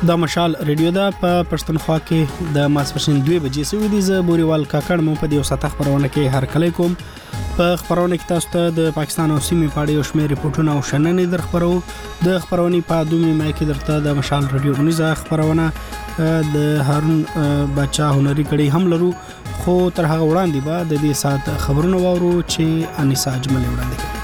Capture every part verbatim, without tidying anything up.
دا مشال ریډیو دا په پښتونخوا کې د ماسپښین دوه بجې سوي دي. زه بوريوال کاکړ مو په دې وساته خبرونه کې هر کله کوم. په خبرونه کې تاسو ته د پاکستان او سیمې په اړه یو شمېر ریپورتونه او شننې در خبرو. د خبرونې په دومره مې کې درته د مشال ریډیو غونډه خبرونه د هارون بچا هنري کړي هم لرو، خو تر هغه وړاندې به د دې سات خبرونه وورو چې انیسا اجمل وړاندې کوي.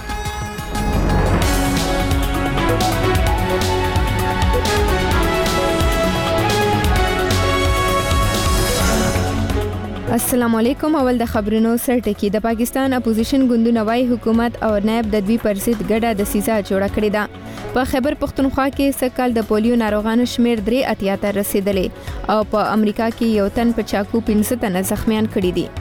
السلام علیکم. اول د خبرونو سرټکی. د پاکستان اپوزیشن ګوندونو وايي حکومت او نائب د دوی پرسید ګډه د سیسا جوړه کړې ده. په خیبر پختونخوا کې سکهال د پولیو ناروغانو شمیر درې اتیا ته رسیدلې او په امریکا کې یو تن په چاقو پنځه تنه زخمیان کړي دي.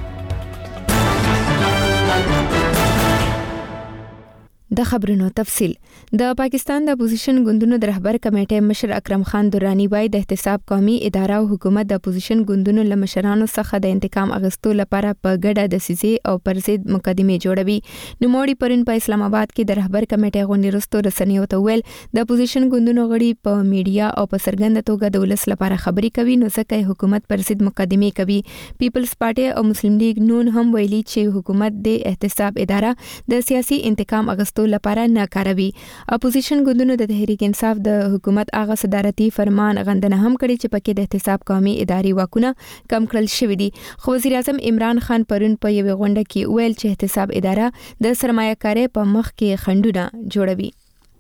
د خبرونو تفصیل. د پاکستان د اپوزیشن ګوندونو د رهبر کمیټې مشر اکرم خان درانی وايي د احتساب قومي اداره او حکومت د اپوزیشن ګوندونو له مشرانو څخه د انتقام اخیستو لپاره په ګډه د سیسې او پرسید مقدمه جوړوي. نوموړي پرون په اسلام آباد کې د رهبر کمیټې غونډې وروسته رسنیو ته ویل د اپوزیشن ګوندونو غړي په میډیا او په څرګنده توګه د ولس لپاره خبري کوي، نو ځکه حکومت پرسید مقدمه کوي. پیپلز پارټي او مسلم لیگ نون هم ویلي چې حکومت د احتساب اداره د سیاسي انتقام اخیستو لپاره نه کاروي. اپوزیشن ګوندونو د تحریک انصاف د حکومت هغه صدارتي فرمان غندنه هم کړی چې پکې د احتساب قومي اداري واکونه کم کړل شوی دي. خو وزیر اعظم عمران خان پرون په یوه غونډه کې ویل چې احتساب اداره د سرمایه‌کارۍ په مخ کې خنډونه جوړوي.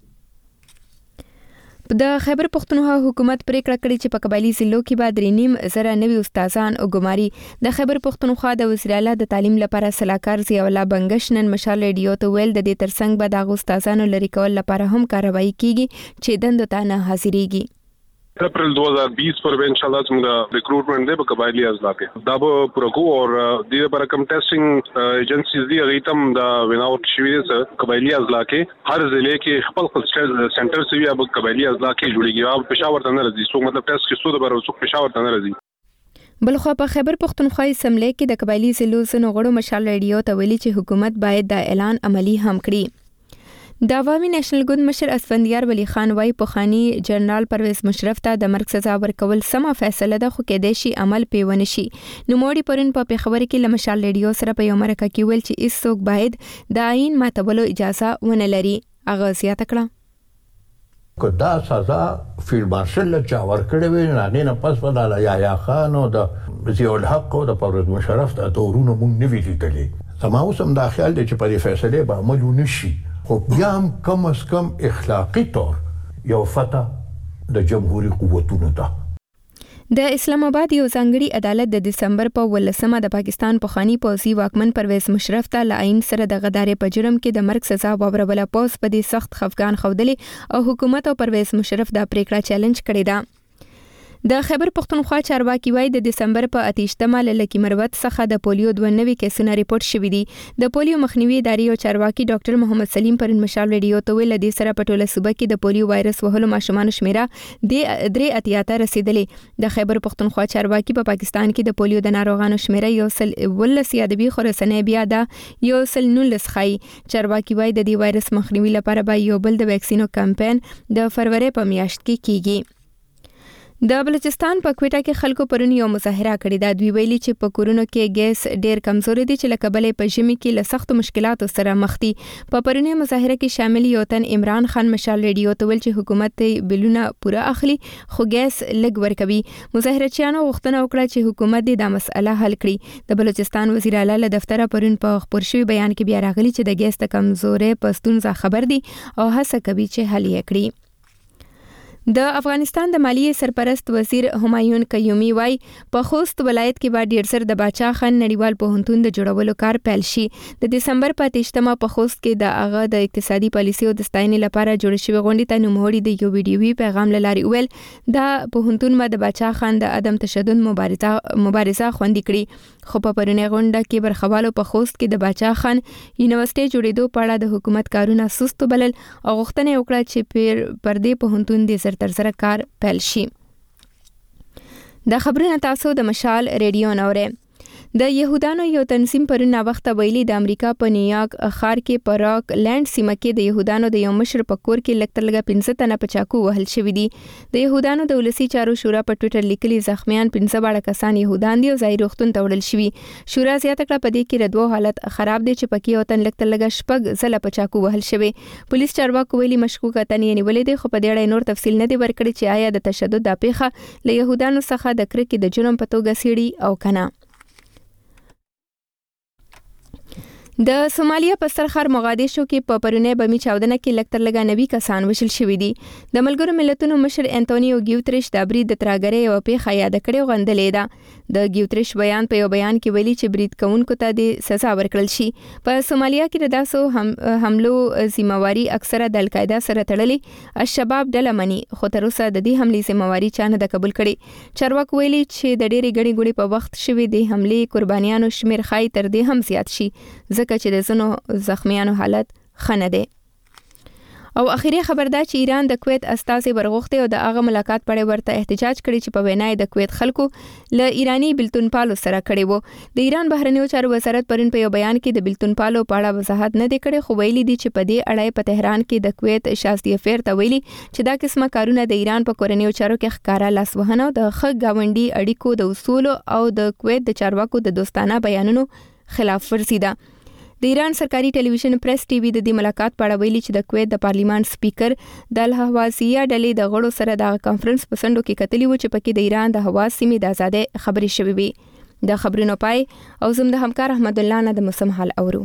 د خیبر پختونخوا حکومت پریکړه کړې چې په قبایلی ضلعو کې به درې نیم زره نوي استادان وګماري. د خیبر پختونخوا د وزیر اعلی د تعلیم لپاره سلاکار ضیاء الله بنگش نن مشال ریډیو ته ویل د دې ترڅنګ به د استادانو لري کول لپاره هم کاروایی کیږي چې دندو ته نه حاضرېږي. अप्रैल दो हज़ार बीस पर भी इंशाल्लाह ज़िंदा रिक्रूटमेंट दे कबायली अजला के दाब पुरकू और दीदे पर कम टेस्टिंग एजेंसीज दी अगीतम दा विनाउट शिविर कबायली अजला के हर जिले के खपल सेंटर से भी अब कबायली अजला के जुड़ेगी. अब पेशावर तंदर रजी सो मतलब टेस्ट के सूद पर सो पेशावर तंदर रजी. بلخوا په خیبر پختونخوا اسمبلی کې د قبایلی ضلعو څخه غړو مشال ریډیو ته ویلي چې حکومت باید دا اعلان عملی هم کړي. د عوامي نېشنل ګوند مشر اسفندیار ولی خان وايي پخوانی جنرال پرویز مشرف ته د مرګ سزا ورکول سمه فیصله ده، خو کېدای شي عمل پې ونه شي. نوموړي پرون په پیښور کې له مشال ریډیو سره په یو مرکه کې ویل چې هیڅوک باید د آئین ماتولو اجازه ونه لري. هغه زیاته کړه که دا سزا فیلډ مارشل له چا ورکړې وي نو هغې نه پس به د یحیی خان او د ضیاء الحق او د پرویز مشرف ته تورونه موږ نه وي لیدلي. زما اوس هم دا خیال دی چې په دې فیصلې به عمل ونه شي، خو بیا هم کم از کم اخلاقی طور یو فتح د جمهوری قوتونو ته. د اسلام آباد یو ځانګړي عدالت د دسمبر په ولسمه د پاکستان پخوانی پوځي واکمن پرویز مشرف ته له آئین سره د غدارې په جرم کې د مرګ سزا واوروله. پوځ په دې سخت خفګان ښودلې او حکومت او پرویز مشرف دا پریکړه چیلنج کړې ده. د خیبر پختونخوا چارواکي وايي د دسمبر په اتیشتمه له لکی مروت څخه د پولیو دوه نوي کیسونه ریپورت شوي دي. د پولیو مخنیوي ادارې او چارواکي ډاکټر محمد سلیم پرون مشال ریډیو ته ویل د سره په ټوله صوبه کې د پولیو وایرس وهلو ماشومان شمیره د درې اتیا ته رسیدلې. د خیبر پختونخوا چارواکي په پاکستان کې د پولیو د ناروغانو شمیره یو سل ولس یادوي، خو رسنۍ بیا دا یو سل نولس ښایي. چارواکي وايي د دې وایرس مخنیوي لپاره به یو بل د ویکسینو کمپاین د فروری په میاشت کې کیږي. د بلوچستان په کوټه کې خلکو پرون یو مظاهره کړې ده. دوی ویلي چې په کورونو کې ګیس ډیر کمزوري دي چې لکه بلې په ژمي کې له سختو مشکلاتو سره مخ دي. په پرونی مظاهره کې شامل یو تن عمران خان مشال ریډیو ته ویل چې حکومت بلونه پوره اخلي خو ګیس لږ ورکوي. مظاهرچیانو غوښتنه وکړه چې حکومت دې دا مسله حل کړي. د بلوچستان وزیر اعلی له دفتره پرون په خبر شوی بیان کې بیا راغلی چې د ګیس د کمزوري په ستونزه خبر دي او هڅه کوي چې حل یې کړي. د افغانستان د مالیې سرپرست وزیر همایون قیومي وايي په خوست ولایت کې به ډیر سر د باچا خان نړیوال پوهنتون د جوړولو کار پیل شي. د دسمبر په اتیشتمه په خوست کې د هغه د اقتصادي پالیسیو د ستاینې لپاره جوړ شوی غونډې ته نوموړي د یو ویډیوي پیغام له لارې ویل دا پوهنتون به د باچا خان د عدم تشدد مبارزه مبارزه خوندي کړي. خو په پرونی غونډه کې برخوالو په خوست کې د باچا خان یونیورسيټي جوړېدو په اړه د حکومت کارونه سست بلل او غوښتنه وکړه چې پر پردې پوهنتون د تر سره کار پیل شي. د خبرونه تاسو د مشال ریډیو نوره. د يهودانو یو تنظیم پرون وخت ویلي د امریکا په نیویارک ښار کې په راک لینډ سیمه کې د يهودانو د یو مشر په کور کې لکترلګه پنځه تنه په چاقو وهل شوی دي. د يهودانو د ولسی چارو شورا په ټوئیټر لیکلي زخمیان پنځه واړه کسان يهودان دي او ظاهري روغتون ته وړل شوي. شورا زیاته کړه په دې کې د دوه حالت خراب دي چې پکې وطن لکترلګه شپږ ځله په چاقو وهل شوی. پولیس چارواکو ویلي مشکوک اتن یې نیولې دي خو په دې اړه نور تفصیل نه دی ورکړی چې آیا د تشدد د پیښه له يهودانو څخه د کرکې د جرم په توګه سیړي او کنه. د سومالیا په سرخر مغادیشو کې په پرونه بمی چاودنه کې لکتر لګا نوي کسان وشل شوی دي. د ملګرو ملتونو مشر انټونیو ګیوتریش د برید د ترګرې او په یاد کړو غندلې ده. د ګیوتریش بیان په یو بیان کې ویلي چې برید کوونکو ته د سزا ورکړل شي. په سومالیا کې د داسو هم حملو ذمہواری اکثره د القاعده سره تړلې الشباب ډله مني خو تر اوسه د دې حملې ذمہواری چانه د قبول کړي. چارواکو ویلي چې د ډېری غړي غړي په وخت شوی د حملې قربانیانو شمیر خای تر دې هم زیات شي چې د زنو زخمیانو حالت خنه ده. او اخیری خبر دا چې ایران د کویت استازي ورغوښته او د هغه ملاقات پړې ورته احتجاج کړي چې په وینای د کویت خلکو له ایرانی بلتون پالو سره کړي وو. د ایران بهرنیو چارو وزارت پرون په یو بیان کې د بلتون پالو په اړه وضاحت نه دی کړی خو ویلي دي چې په دې اړه په تهران کې د کویت شاذ افیر ته ویلي چې دا قسمه کارونه د ایران په کورنیو چارو کې ښکارا لاس وهنه د ښه گاونډي اړیکو د اصول او د کویت د چارواکو د دوستانه بیانونو خلاف ورزي ده. د ایران سرکاري ټلویزیون پریس ټي وي د دې ملاقات په اړه ویلي چې د کویت د پارلیمان سپیکر د الهوازیه ډلې د غړو سره د کانفرنس په سندو کې کتلی و چې پکې د ایران د هوا سیمې د آزادۍ خبرې شوې وي. د خبرونو پای او زم د همکار احمد الله نه د موسم حال اورو.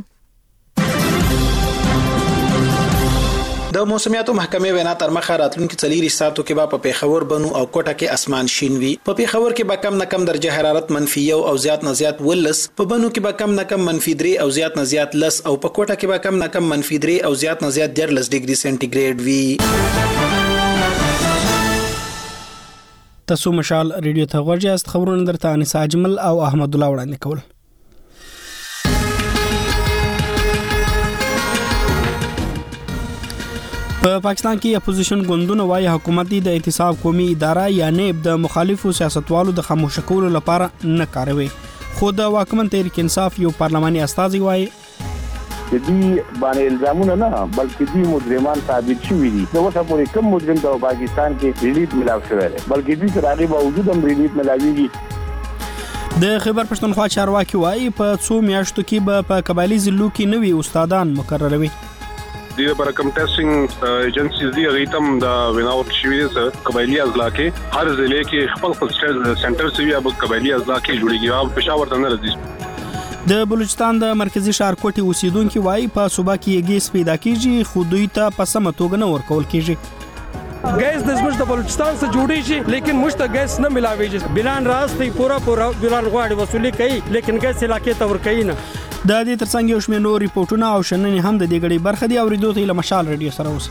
د موسمیاتو محکمې وینا تر مخه راتلونکي څلور ساعتو کې به په پیښور بنو او کوټه کې اسمان شین وي. په پیښور کې به کم نه کم درجه حرارت منفي یو او زیات نه زیات ولس، په بنو کې به کم نه کم منفي درې او زیات نه زیات لس او په کوټه کې به کم نه کم منفي درې او زیات نه زیات دیارلس ډیګري سنټیګریډ وي. تاسو مشال ریډیو ته ورجاست. خبرونه درته انیس اجمل او احمد الله وړاندې کول. په پاکستان کې اپوزیشن ګوندونه وايي حکومت د احتساب قومي اداره یا نیب د مخالفو سیاستوالو د خاموش کولو لپاره نه کاروي. خو د واکمن تحریک انصاف یو پارلماني استازي وايي د دې باندې الزامونه نه بلکې دې مجرمان ثابت شوي دي. نو اوسه پورې کوم مجرم د پاکستان کې ریلیټ ملاو شوی دی بلکې دې سره هغه باوجود هم ریلیټ ملاويږي. د خیبر پښتونخوا چارواکي وايي په څو میاشتو کې به په قبایلی ضلعو کې نوي استادان مقرروي. د برکم ټیسټینګ ایجنسیز دی غیتم د ویناوټ شوی سره قبایلی اضلاع کې هر ضلع کې خپل خپل سنټر سوي اب قبایلی اضلاع کې جوړیږي او پېښور ته نه راځي. د بلوچستان د مرکزی ښار کوټي اوسیدونکو وايي په صوبه کې ګیس پیدا کیږي خو دوی ته په سم توګه نه ورکول کیږي. گیس د زموږ د بلوچستان څخه جوړیږي لیکن موږ ته گیس نه ملاويږي. بلان راستي پورا پورا بلان غواړي وصولي کوي لیکن گیس علاقې ته ور کوي نه. د دې ترڅنګ یو شمېر نور ریپورتونه او شننې هم د دې غړي برخه دي او ریډیو ته له مشال ریډیو سره اوس.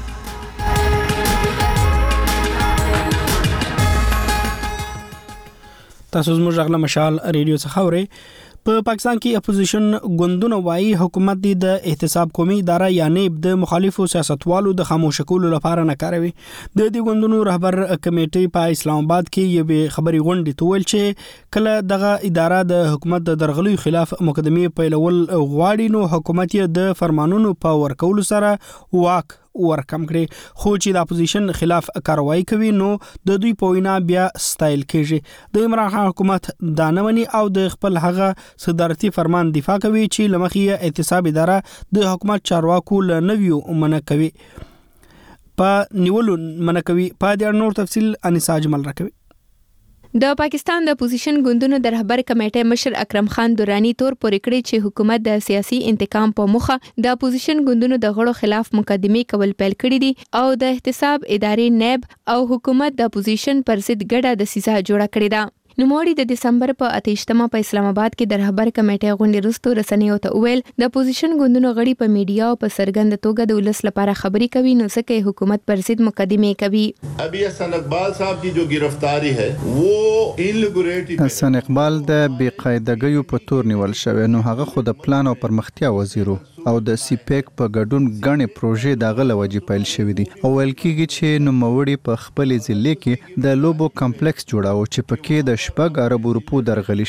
تاسو زموږ غږ له مشال ریډیو څخه اورئ. په پاکستان کې اپوزیشن ګوندونه وايي حکومت د احتساب قومي اداره یا نیب د مخالفو سیاستوالو د خاموش کولو لپاره نه کاروي. د دې ګوندونو رهبر کمیټې په اسلام آباد کې یو خبري غونډه تویل چې کله دغه اداره د حکومت د درغلیو خلاف مقدمه پیلول غواړي نو حکومت یې د فرمانونو په ورکولو سره واک ورکم کړي خو چې د اپوزیشن خلاف کاروایی کوي نو د دوی په وینا بیا ستایل کیږي. د عمران خان حکومت دا نه مني او د خپل هغه صدارتي فرمان دفاع کوي چې لمخې احتساب اداره د حکومت چارواکو له نویو منع کوي په نیولو منع کوي. په دې اړه نور تفصیل انیس اجمل راکوي. د پاکستان د اپوزیشن ګوندونو د رهبر کمیټې مشر اکرم خان دورانی تور پورې کړی چې حکومت د سیاسي انتقام په موخه د اپوزیشن ګوندونو د غړو خلاف مقدمه کول پیل کړی دي او د احتساب ادارې نیب او حکومت د اپوزیشن پر ضد ګډه دسیسه جوړه کړې ده. نوموړي د دسمبر په اتهشتمه په اسلام آباد کې د رهبر کمیټې غونډې وروسته رسنیو ته وویل د اپوزیشن ګوندونو غړي په میډیا او په سرګند توګه د ولس لپاره خبري کوي نو ځکه حکومت پر ضد مقدمه کوي. ابي حسن اقبال صاحب کی جو گرفتاری ہے وہ انلیګوریټي حسن اقبال د بې قاعدګیو په تور نیول شوی نو هغه خو د پلان او پرمختیا وزیرو او د سی پیک په ګډون غنې پروژې د غله وجې پیل شوې دي او ویل کېږي چې نوموړي په خپل ضلع کې د لوبو کمپلیکس جوړاو چې پکې د شپږ اربو روپو درغلي شوی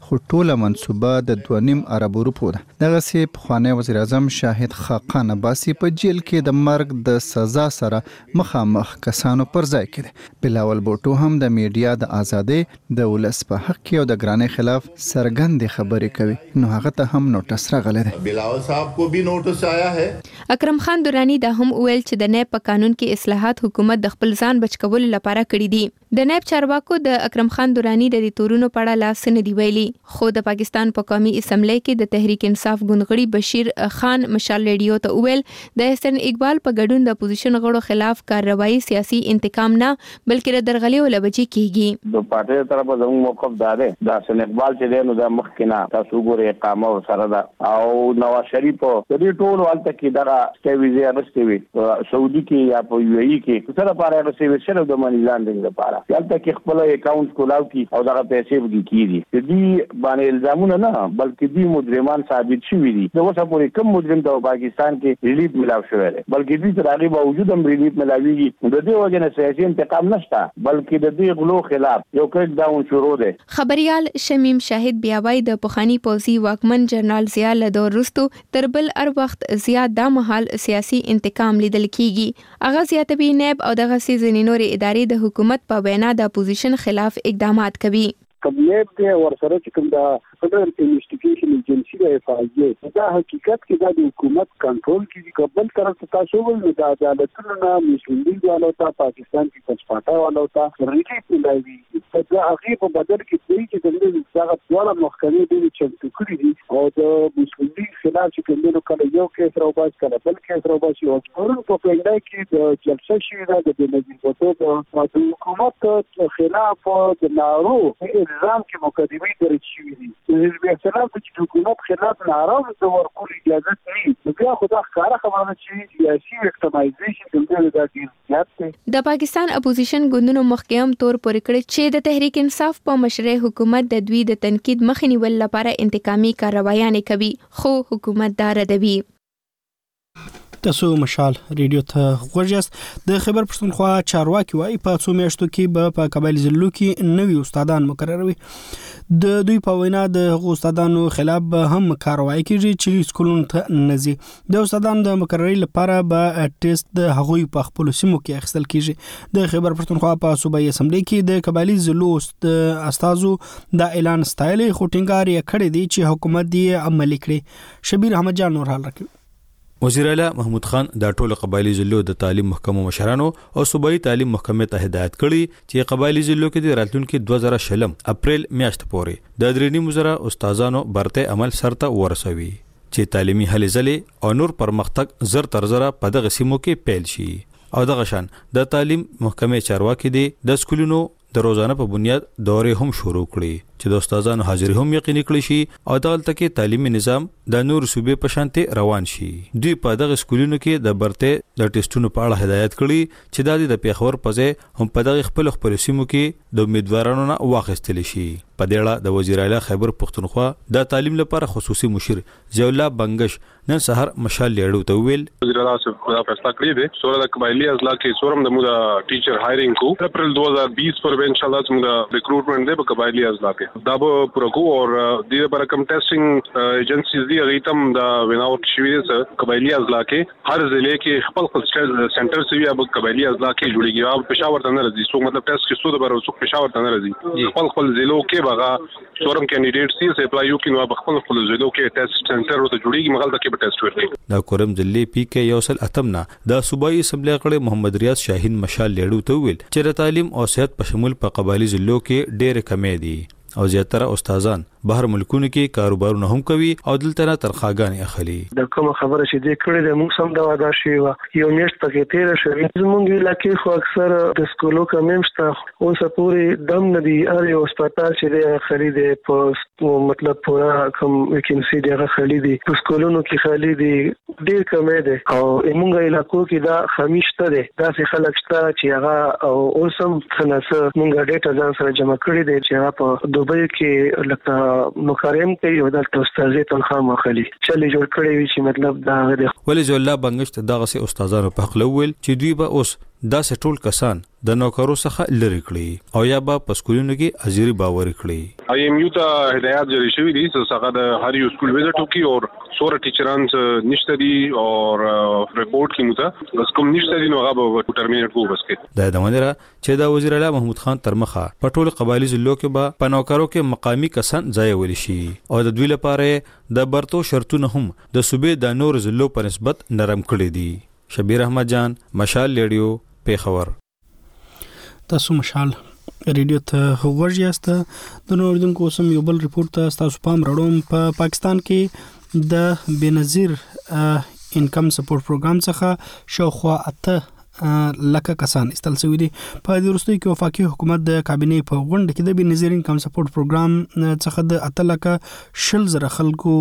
خو ټوله منصوبه د دوه نیم ارب روپو ده. دغه سي پخوانی وزیر اعظم شاهد خاقان عباسي په جیل کې د مرګ د سزا سره مخامخ کسانو پر ځای کړي. بلاول بوټو هم د میډیا د ازادۍ د ولس په حق کې او د ګرانۍ خلاف څرګندې خبرې کوي، نو هغه ته هم نوټس راغلی دی. بلاول صاحب کو بھی نوٹس آیا ہے. اکرم خان درانی دا هم ویل چې د نیب په قانون کې اصلاحات حکومت د خپل ځان بچ کولو لپاره کړی دي. د نیب چارواکو د اکرم خان درانی د دې تورونو په اړه لاس نه دی ویلي، خو د پاکستان په قومي اسمبلی کې د تحریک انصاف ګوندغړي بشیر خان مشال ریډیو ته ویل د احسن اقبال په ګډون د اپوزیشن غړو خلاف کارروایي سیاسي انتقام نه بلکې د درغلي ولبچي کیږي. د پارټي طرفه زموږ موقف دا دی د احسن اقبال چې دی نو د مخکنا تاسو ګورئ اقامه سره دا او نواز شریف په دې ټول حالت کې دا سټیویزي ارستوي سعودي کې یا په یو ای کې سره لپاره ارستوي سره د منی لاندې لپاره یالته کې خپل اکاونټ کولاو کی او دا پیسې وګی کیږي. دې باندې الزامونه نه بلکې دې مجرمان ثابت شوي دي. نو اوسه پورې کوم مجرم د پاکستان کې ریلیف ملاو شوی دی بلکې دې تر هغه باوجود هم ریلیف ملاویږي. د دې وجه نه سیاسي انتقام نشته بلکې د دې غلو خلاف یو کړک داون شروع دی. خبريال شمیم شاهد بیاوی د پخوانی پوزي واکمن جنرال ضیاء له دور وروسته تر بل هر وخت زیات د مهال سیاسي انتقام لیدل کیږي. اغه زیاتبي نیب او دغه سيزنی نور ادارې د حکومت په وینا د اپوزیشن خلاف اقدامات کوي. کبنیب کې ورسره چې کوم د فدرل انویسټیګیشن ایجنسی د اف آی اے دا حقیقت کې د حکومت کنټرول کې قبل طرف تاسو ول د عدالتونو نه مسلم لیگ والو ته پاکستان کې پښپاټا والو ته ریلیف ملایوي دا هغه په بدل کې دوی چې د دې ځای ډول محکمې دي چې کړی دي او د مسلم لیگ خلاف چې کوم نو کله یو کې تر اوباس کله بل کې تر اوباس یو ورن په پیډای کې د جلسه شي د بنظیر بوتو د حکومت خلاف د نارو نظام کې مقدمه درج شوې دي. د حزب اختلاف چې حکومت خلاف ناراض د ورکول اجازه نه بیا خو دا ښکاره خبره چې سیاسي وکټمایزیشن د دې د زیات دی. د پاکستان اپوزیشن ګوندونو مخکېم تور پورې کړی چې د تحریک انصاف په مشرۍ حکومت د دوی د تنقید مخ نیول لپاره انتقامي کاروایانې کوي، خو حکومت دا ردوي. تاسو مشال ریډیو ته غوږیاست. د خیبر پښتونخوا چارواکي وایي په څو میاشتو کې به په قبایل ضلعو کې نوي استادان مقرروي. د دوی په وینا د هغو استادانو خلاف به هم کاروایی کیږي چې سکولونو ته نزي. د استادانو د مقرري لپاره به ټیسټ د هغوی په خپل سیمو کې اخیستل کیږي. د خیبر پښتونخوا په صوبایي اسمبلی کې د قبایلی ضلعو د استادو د اعلان ستایل خو ټینګار یې کړی دی چې حکومت یې عملي کړي. شبیر احمد جان نور حال راکړي. وزیر اعلی محمود خان د ټولو قبایلی ضلعو د تعلیم محکمو مشرانو او صوبایي تعلیم محکمې ته هدایت کړی چې قبایلی ضلعو کې د راتلونکي دوه زره شلم اپریل میاشت پورې د درې نیم زره استادانو برته عمل سرته ورسوي چې تعلیمي هلې ځلې او نور پرمختګ زر تر زره په دغه سیمو کې پیل شي. او دغه شان د تعلیم محکمې چارواکي دي د سکولونو د روزانه په بنیاد دورې هم شروع کړي چې د استادانو حاضری هم یقیني کړي شي او دغلته کې تعلیمي نظام د نور صوبې په شانته روان شي. دوی په دغه سکولونو کې د برته د ټیسټونو په اړه هدایت کړي چې د پیښور په ځای هم په دغه خپل خپل سیمو کې د امیدوارانو نه واخیستل شي. په دې اړه د وزیر اعلی خیبر پښتونخوا د تعلیم لپاره خصوصي مشیر ضیاء الله بنگش نن سحر مشال لیړو ته ویل وزیر اعلی صاحب دا فیصله کړی دی سورہ د قبایلی اضلاع کې سورم د مودا ټیچر هایرینګ کو اپریل دو ہزار بیس پر ان شاء الله څنګه ریکروټمنټ دی په قبایلی اضلاع کې دا به پروګو او د دې لپاره کم ټیسټینګ ایجنسیز دی غیتم دا ویناوټ شوی دی قبایلی اضلاع کې هر ضلع کې خپل خپل سنټر سوي اب قبایلی اضلاع کې جوړیږي او پېښور ته نه راځي سو مطلب ټیسټ کې سو د بر سو پېښور ته نه راځي خپل خپل ضلعو کې بغا سورم کینډیډیټ سی سه اپلای یو کې نو خپل خپل ضلعو کې ټیسټ سنټر ته جوړیږي مغل تک به ټیسټ ورکړي. دا کورم ضلع پی کې یوسل اتمنا د صوبایي اسمبلی غړي محمد ریاض شاهین مشال لیړو ته ویل چې د تعلیم او صحت په شمول په قبایلی ضلعو کې ډېر کمی دي او زیاتره استادان بهر ملکونو کې کاروبارونه هم کوي او دلته نه ترخواګانې اخلي. د کوم خبره چې دې کړې ده موږ سم دا ودا شي یو میاشت پکې تیر شوی زمونږ علاقې خو اکثر د سکولو کمیم شته اوس پورې دم نه دی ار یو هسپتال چې د خرید په مطلب پورا کوم ویکنسي دی خالي دي په سکولونو کې خالي دي ډېر کم دي او موږ علاقو کې دا خمیشته دي دا څه خلک شته چې هغه او اوس هم څنګه موږ ډیټا ځان سره جمع کړی دي چې هغه په دوبۍ کې لکه مکرم کوي او د استادې تنخواه مخالي چلې جوړ کړی وي چې مطلب دا غوړي ولې ځل الله بنگشت دغه سي استادانو په خپل ول چې دوی به اوس دا سټول کسان د نوکرو څخه لری کړي او یا با په سکولونو کې حاضری باور کړي. آی ایم یو ته هدایت جاری شوی دي څنګه د هر یو سکول ویزټ وکي او سوره ټیچران نشته دي او ریپورت کې مته بس کوم نشته دي نو هغه به ټرمینیټ کو بس کې. دا د منره چې دا وزیر اعلی محمود خان ترمخه په ټول قبایلی ضلعو کې به په نوکرو کې مقامی کسان ځای ول شي او د دوی لپاره د برتو شرطونه هم د صوبې د نور ضلعو په نسبت نرم کړي دي. شبیر احمد جان، مشال ریډیو، پیښور. تاسو مشال ریډیو ته ورجاست. د نوردونکو سم یو بل ریپورت ته تاسو پام راوړم. په پا پاکستان کې د بنظیر انکم سپورټ پروګرام څخه شاوخوا اته لکه کسان استل شوی دي. په دې وروستي کې وفاقي حکومت د کابینې په غونډه کې د بنظیر انکم سپورټ پروګرام څخه د اته لکه شل زره خلکو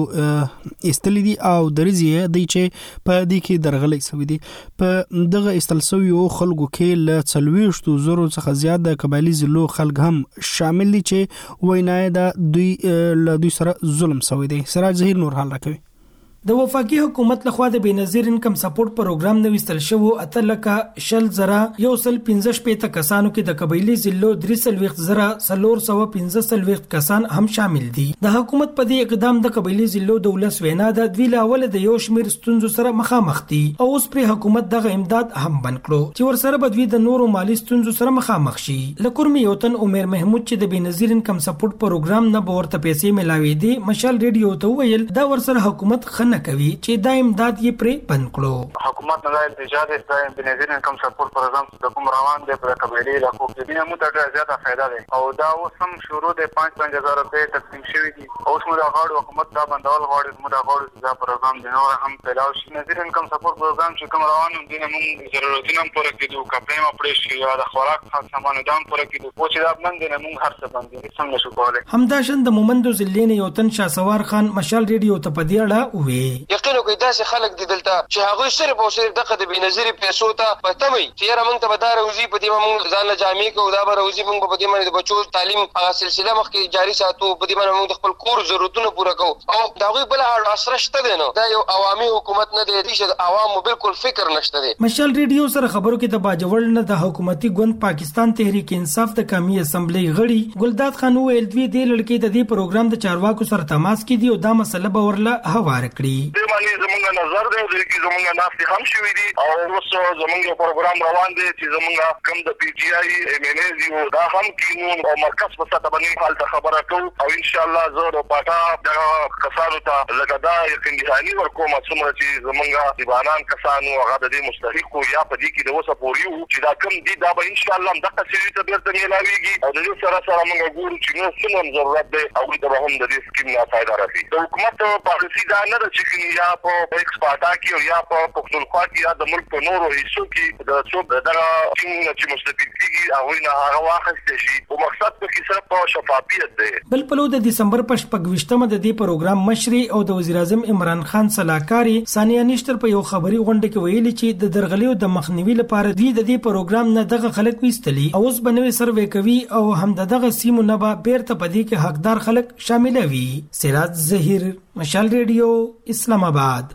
استل دي او درځي دی چې په دې کې درغلې شوی دي. په دغه استل شوی خلکو کې ل څلويشتو زره څخه زیات د قبایلی ضلعو خلک هم شامل دي چې وینای دا دوی له دوی سره ظلم شوی دي. سراج ظهیر نور حال راکوي. د وفاقي حکومت لخوا د بنظیر انکم سپورټ پروګرام نو وستل شو اته لکه شل زره یو سل پنځه شپږ کسانو کې د قبایلی ضلعو درې وخت زره سلور سو پنځه وخت کسان هم شامل دي. د حکومت په دې اقدام د قبایلی ضلعو دولت وینا د دوی لاول د یو شمیر ستونزو سره مخامخ دي او اوس پر حکومت دغه امداد هم بند کړو چې ورسره به دوی د نورو مالی ستونزو سره مخامخ شي. لکورمي یوتن عمر محمود چې د بنظیر انکم سپورټ پروګرام نه ورته پیسې ملاوي دي مشال ریډیو ته ویل دا ورسره حکومت خنه کوي چې دا امداد یې پرې بند کړو. حکومت نه د اجازه د بنظیر انکم سپورټ پروګرام د کوم روان دی پر قبایلی علاقو کې دینه مو ته زیاته فائدہ ده او دا اوس هم شروع د پنځه پنځه هزار روپے تقسیم شوی دي. اوس مو دا غاړو حکومت دا بندول غواړي مو دا غواړي دا پروګرام دی نو هم پیلاو شي. بنظیر انکم سپورټ پروګرام چې کوم روان دي موږ ضرورتونه پوره کړو کپړې ما پرې شي یا د خوراک سامان دام پوره کړو او چې دا بند نه موږ هر څه باندې څنګه شو کولای. همداشن د مومندو ضلع یوتن شاسوار خان مشال ریډیو ته پدیاړه وې یقینو کوي داسې خلک دي دلته چې هغه صرف او صرف دغه د بنظیر پیسو ته پته وي چې را موږ ته بدار وزي په دې موږ ځان له جامع کو دا بر وزي موږ په دې باندې د بچو تعلیم هغه سلسله مخکې جاری ساتو په دې باندې موږ خپل کور ضرورتونه پوره کوو او دا غوي بل اثر شته دی نو دا یو عوامي حکومت نه دی چې عوامو بالکل فکر نشته دی. مشال ریډیو سره خبرو کې د باجوړ نه د حکومتي ګوند پاکستان تحریک انصاف د قومي اسمبلی غړي ګلداد خان ویل دوی د لړکې د دې پروګرام د چارواکو سره تماس کې دی او دا مسله به ورله هوار کړي. زمونږ نظر دی چې زمونږ ناستې هم شوي دي او اوس زمونږ پروګرام روان دی چې زمونږ کم د پی ټي آی ایم ان ای یو دا هم کینون او مرکز په سطح باندې حالت خبره کوو او ان شاء الله زه د پاټا د کسانو ته لکه دا یقین دهاني ورکوم څومره چې زمونږ دیوانان کسانو هغه د دې مستحق یا په دې کې د اوسه پوریو چې دا کم دي دا به ان شاء الله دغه سړي ته بیرته میلاویږي او د دې سره سره موږ ګورو چې نو څومره ضرورت دی او د هم د دې سکیم نه فائدہ راځي. د حکومت پالیسي دا نه ده چې یا په ایکسپاټا کې او یا په پښتونخوا کې یا د ملک په نورو حصو کې د څو دغه څنګه چې مستفید کیږي هغه نه هغه واخیستل شي او مقصد په کې صرف په شفافیت دی. بل په لو د دسمبر په شپږویشتمه د دې پروګرام مشري او د وزیر اعظم عمران خان صلاحکاری ثانیه نشتر په یو خبري غونډه کې ویلي چې د درغلیو د مخنیوي لپاره دوی د دې پروګرام نه دغه خلک وستلي او اوس بنوي سروې کوي او هم دغه سیمو نه به بیرته پدې کې حقدار خلک شامل وي. سراج ظهیر، مشال ریډیو، اسلام آباد.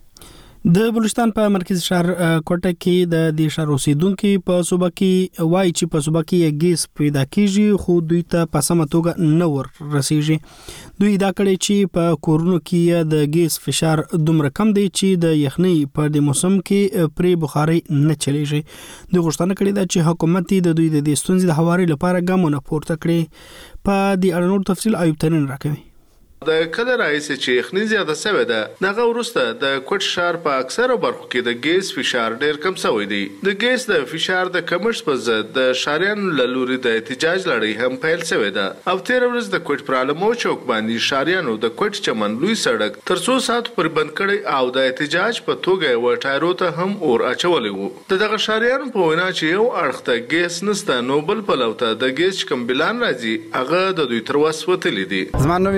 د بلوچستان په مرکز شهر کوټه کې د دې شهر اوسیدونکو په صوبه کې وایي چې په صوبه کې ګیس پیدا کیږي خو دوی ته په سمه توګه نه ور رسیږي. دوی دا کړي چې په کورونو کې د ګیس فشار دومره کم دی چې د یخنۍ په د موسم کې پرې بخاري نه چلیږي. دوی غوښتنه کړې ده چې حکومت د دوی د دې ستونزې د هواري لپاره ګامونه پورته کړي. په دې اړه نور تفصیل ایوب ترين راکوي. د کله راځي چې یخنۍ زیاته شوې ده دغه وروسته د کوټ شهر په اکثره برخو کې د ګیس فشار ډیر کم شوی دی. د ګیس د فشار د کمښت په ضد د شاریانو له لوري د احتجاج لړۍ هم پیل شوې ده او تیر ورځ د کوټ پر علمو چوک باندې شاریانو د کوټ چمن لوی سړک تر څو سات پر بند کړي او د احتجاج په توګه و ټایرو ته هم اور اچولې وو. دغه شاریانو په وینا چې یو اړخ ته ګیس نسته نو بل په لوته د ګیس کم بلان راځي هغه د دوی تر وسوتلې دي. زما نوم عمران خان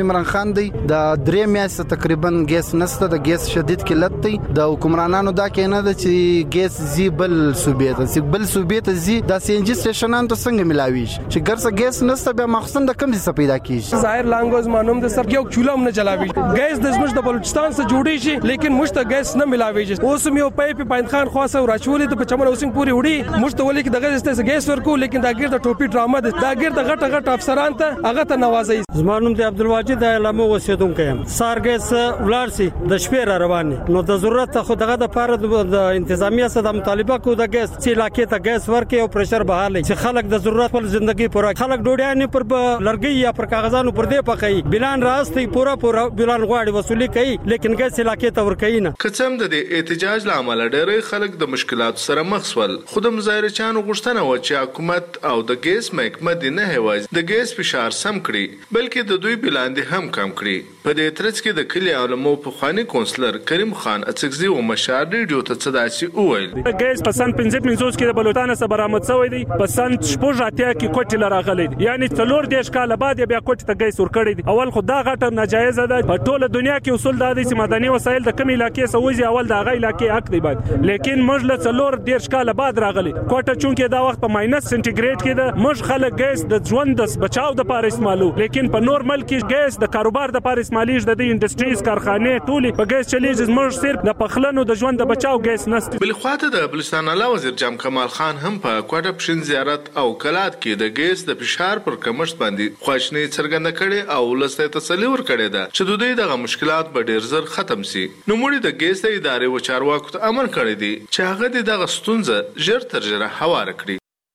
روان دی د درې میاشتې تقریبا ګیس نشته د ګیس شدید قلت دی د حکمرانانو دا کینه ده چې ګیس زی بل صوبې ته بل صوبې ته زی د سی ان جی سټیشنانو ته څنګه ملاوي چې ګرځه ګیس نشته بیا مخصوص د کم څه پیدا کیږي ظاهر لانګوز مانوم د سر یو چوله هم نه چلاوي ګیس د زموږ د بلوچستان څخه جوړی شي لیکن موږ ته ګیس نه ملاوي اوس مې په پایپ پاین خان خاصه راچولې ته په چمن اوسنګ پوری وړي موږ ته ولې کې دغه استاسه ګیس ورکو لیکن دا ګیر د ټوپی ډرامه ده دا ګیر د غټه غټه افسران ته هغه ته نوازي زمانوم ته عبدالواجد د علامه وسیدونکو يم سار ګیس ولارسي د شپې را روان نو د ضرورت خو دغه د پاره د انتظامیه سره د مطالبه کو د ګیس چې علاقې ته ګیس ورکې او پرشر بحالي چې خلک د ضرورت په ژوندۍ پوره خلک ډوډۍ نه پر لرګي یا پر کاغذانو پر دې پخې بلان راستي پوره پوره بلان غواړي وصولي کوي لیکن ګیس علاقې ته ورکې نه قسم د احتجاج لامل ډېر خلک د مشکلات سره مخ شول خودم مظاهرچانو غوښتنه و چې حکومت او د ګیس محکمه د نه هواز د ګیس فشار سم کړي بلکې د دوی بلاندې هم کم کړي په دې ترڅ کې د کلی علماء په خواني کونسلر کریم خان اڅکزي او مشار ریډیو ته صداسي وویل ګیس په سن پنځه پنځوس کې د بلوچستان څخه برآمد شوی دی په سن شپږ اتیا کې کوټ لراغلی دی یعنی څلور دیش کال بعد بیا کوټ ته ګیس ورکړی دی اول خو دا غټه ناجایز ده په ټوله دنیا کې اصول دا دي چې مدني وسایل د کمی علاقې سوځي اول د هغه علاقې حق دی بعد لیکن موږ له څلور دیش کال بعد راغلی کوټه چونکې دا وخت په ماینس سنټیګریډ کې ده موږ خلک ګیس د ژوند د بچاو د لپاره استعمالو لیکن په نورمال کې ګیس د کاروبار د لپاره استعمالي د انډستریز کارخانه ټولي په ګیس چلیږي موږ صرف د پخلنو د ژوند د بچاو ګیس نشته بل خواته د بلوچستان اعلی وزیر جام کمال خان هم په کوټه پښین زیارت او کلات کې د ګیس د فشار پر کمښت باندې خوښنی څرګنده کړي او لسته تسلی ور کړي ده چې د دې دغه مشکلات به ډیر زر ختم شي نو موږ د ګیس د ادارې و چارواکو ته امر کړی دی چې هغه دغه ستونزه ژر تر ژره هوار کړي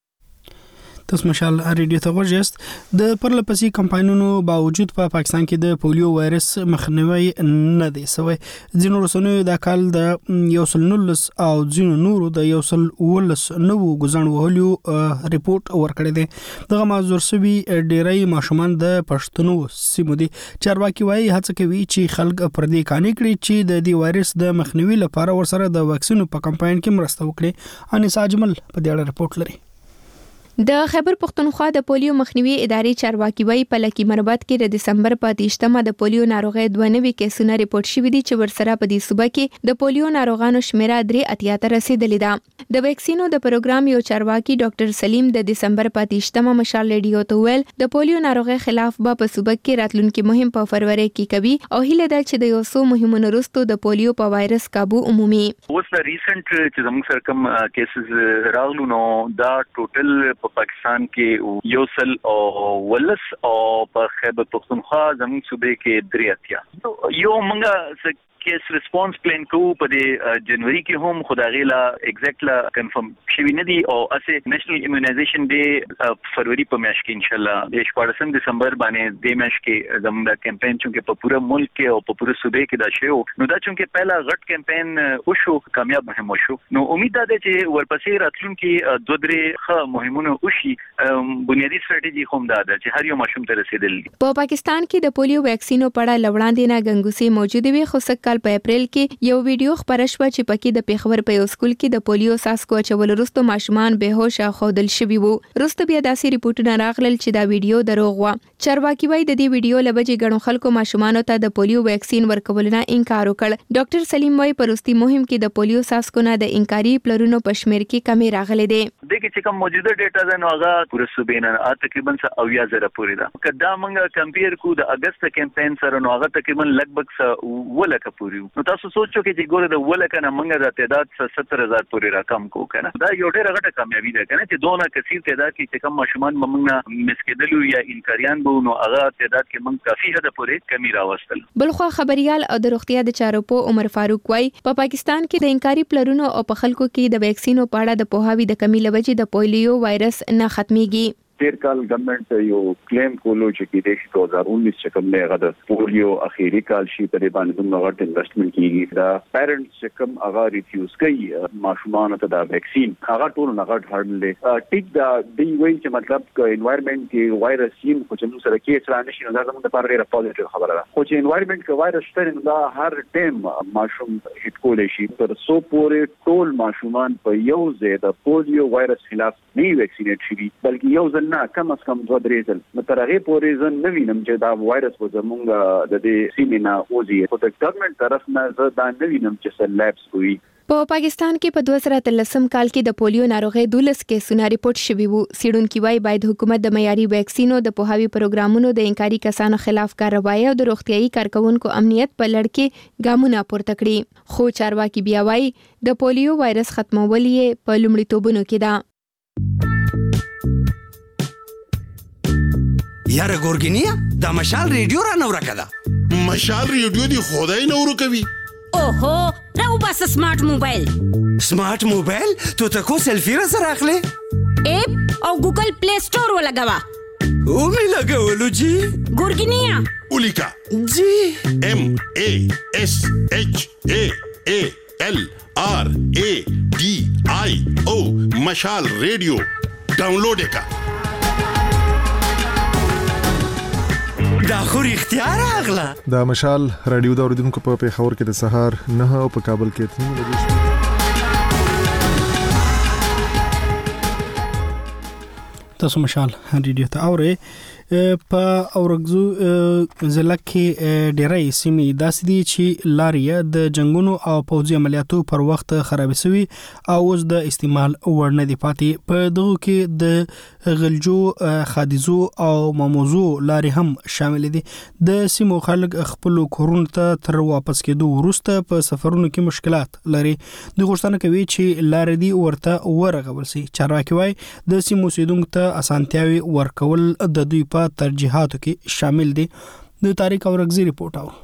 تاسو مشال ریډیو ته ورجست د پرلپسې کمپاینونو باوجود په پا پاکستان کې د پولیو وایرس مخنیوي نه دی سوی ځینو رسنیو د کال د یو سل نولس او ځینو نورو د یو سل ولس نوو ګزن وهلیو ریپورت ورکړی دی دغه معذور سوي ډیری ماشومان د پښتنو سیمو دي چارواکي وایي هڅه کوي چې خلک پر دې کانې کړي چې د دې وایرس د مخنیوي لپاره ورسره د واکسینو په کمپاین کې مرسته وکړي انیس اجمل په دې اړه ریپورت لري د خیبر پختونخوا د پولیو مخنیوي ادارې چارواکي وایي په لکی مربت کې د دسمبر په اتهمه د پولیو ناروغي دوه نوي کیسونه ریپورت شوي دي چې ورسره په دې صوبه کې د پولیو ناروغانو شمیره درې اتیا ته رسیدلې ده د ویکسینو د پروګرام یو چارواکي ډاکټر سلیم د دسمبر په اتهمه مشال ریډیو ته ویل د پولیو ناروغي خلاف به په صوبه کې راتلونکي مهم په فروری کې کوي او هیله ده چې د یو څو مهمونو وروسته د پولیو په وایرس قابو عمومي اوس د ریسنت چې زموږ سره کوم کیسز راغلو نو دا ټوټل په پاکستان کې یو سل او ولس او په خیبر پختونخوا زموږ صوبې کې درې اتیا یو موږ کیس ریسپانس پلان کو په د جنوري کې هم خدای لا ایگزیکټ لا کنفرم شوی نه دی او اسه نېشنل ایمونایزیشن ډے فروری په میاشت کې ان شاء الله د شپږم دسمبر باندې د میاشت کې زموږ د کمپاین چې په پوره ملک کې او په پوره صوبې کې دا شو نو دا چې پهلا غټ کمپاین وشو کامیاب مهم وشو نو امید ده چې ورپسې راتلونکي دوه درې ښه مهمونه وشي بنیادی ستراتیژي هم ده چې هر یو ماشوم ته رسیدل په پاکستان کې د پولیو ویکسینو په اړه لوړاندې نه غنګوسي موجود وي خو سکه په اپریل کې یو ویډیو خبره شوه چې پکې د پیښور په یو سکول کې د پولیو ساسکو چول وروسته ماشومان بهوش او خودل شوي وو وروسته بیا داسې ریپورتونه راغلل چې دا ویډیو دروغ و چارواکي وایي د دې ویډیو لبجې غنو خلکو ماشومان ته د پولیو ویکسین ورکول نه انکار وکړ ډاکټر سلیم وایي پروستي مهم کې د پولیو ساسکو نه د انکاري پلرونو پښمیر کې کمی راغلي دي د کې چې کوم موجوده ډیټا ده نو هغه پوره صوبې نه تقریبا اویا زره پورې ده کدا موږ کمپیر کو د اگست کمپاین سره نو هغه تقریبا لګبګ ولکه پوری نو تاسو سوچو کې چې ګوره د ولکه نه موږ د تعداد ستر هزار پورې راکم کو کنه دا یو ډېر غټه کامیابی ده کنه چې دونه کثیر تعداد کې چې کوم ماشومان موږ مسکیدلو یا انکاریان بو نو هغه تعداد کې موږ کافي حد پورې کمی راوستل بلخو خبريال او د روغتیا د چارو په عمر فاروق وای په پاکستان کې د انکاري پلرونو او په خلکو کې د ویکسینو په اړه د پوهاوی د کمی لوجې د پولیو وایرس نه ختميږي تیر کال گورنمنت یو کلیم کولو چې کې د دو هزار انیس چې کوم نه غد پولیو اخیری کال شي په باندې کوم غټ انویسټمنټ کیږي دا پیرنټس چې کوم هغه ریفیوز کوي ماشومان ته دا ویکسین هغه ټول نه غټ هرډل دی ټیک دا دی وایي چې مطلب ک انوایرنمنت کې وایرس سیم خو چې موږ سره کې سره نشي نو دا زموږ لپاره ډیره پوزټیو خبره ده خو چې انوایرنمنت کې وایرس شته نو دا هر ټیم ماشوم هټ کولای شي تر څو پورې ټول ماشومان په یو ځای د پولیو وایرس خلاف نه ویکسینیټ شي بلکې یو ځل نه کم از کم دوه درې ځل نو تر هغې پورې زه نه وینم چې دا وایرس به زمونږ د دې سیمې نه وځي خو د ګورنمنټ طرف نه زه دا نه وینم چې څه لیبس وي. په پاکستان کې په دوه زره اتلسم کال کې د پولیو ناروغۍ دولس کیسونه ریپورت شوي وو. څېړونکي وایي باید حکومت د معیاري ویکسینو د پوهاوي پروګرامونو د انکاري کسانو خلاف کاروایی او د روغتیايي کارکونکو امنیت په لړ کې ګامونه پورته کړي. خو چارواکي بیا وایي د پولیو وایرس ختمول یې په لومړیتوبونو کې ده. یاره ګورګینیا دا مشال ریډیو را نو راکړه. مشال ریډیو دی خدای نو ورکوي. اوهو راو بس سمارټ موبایل. سمارټ موبایل تو ته کو سیلفی را سره اخلي؟ اپ او ګوګل پلی سٹور ولګوا. او می لګولو جی. ګورګینیا اولیکا جی ام ا اس اچ ا ا ال آر ا डी आई ओ मशाल रेडियो डाउनलोड का دا خو اختیار اغلا. دا مشال رادیو دا اوریدونکو په پیښور کې د سهار نه او په کابل کې اته بجې تاسو مشال رادیو ته اورئ. په اورګزو ضلع کې ډېری سیمې داسې دي چې لاریه د جنگونو او پوځي عملیاتو پر وخت خراب شوي او اوس د استعمال وړ نه دي پاتې. په دغه کې د غلجو خادیزو او ماموزو لارې هم شامل دي. د سیمو خلک خپل کورونو ته تر واپس کېدو وروسته په سفرونو کې مشکلات لري. د غوښتنه کوي چې لارې دي ورته ورغول شي. چارواکي وايي د سیمو اوسیدونکو ته اسانتیاوي ورکول د دوی په ترجیحاتو کې شامل دي. د تاریخ اورګزي رپورټ او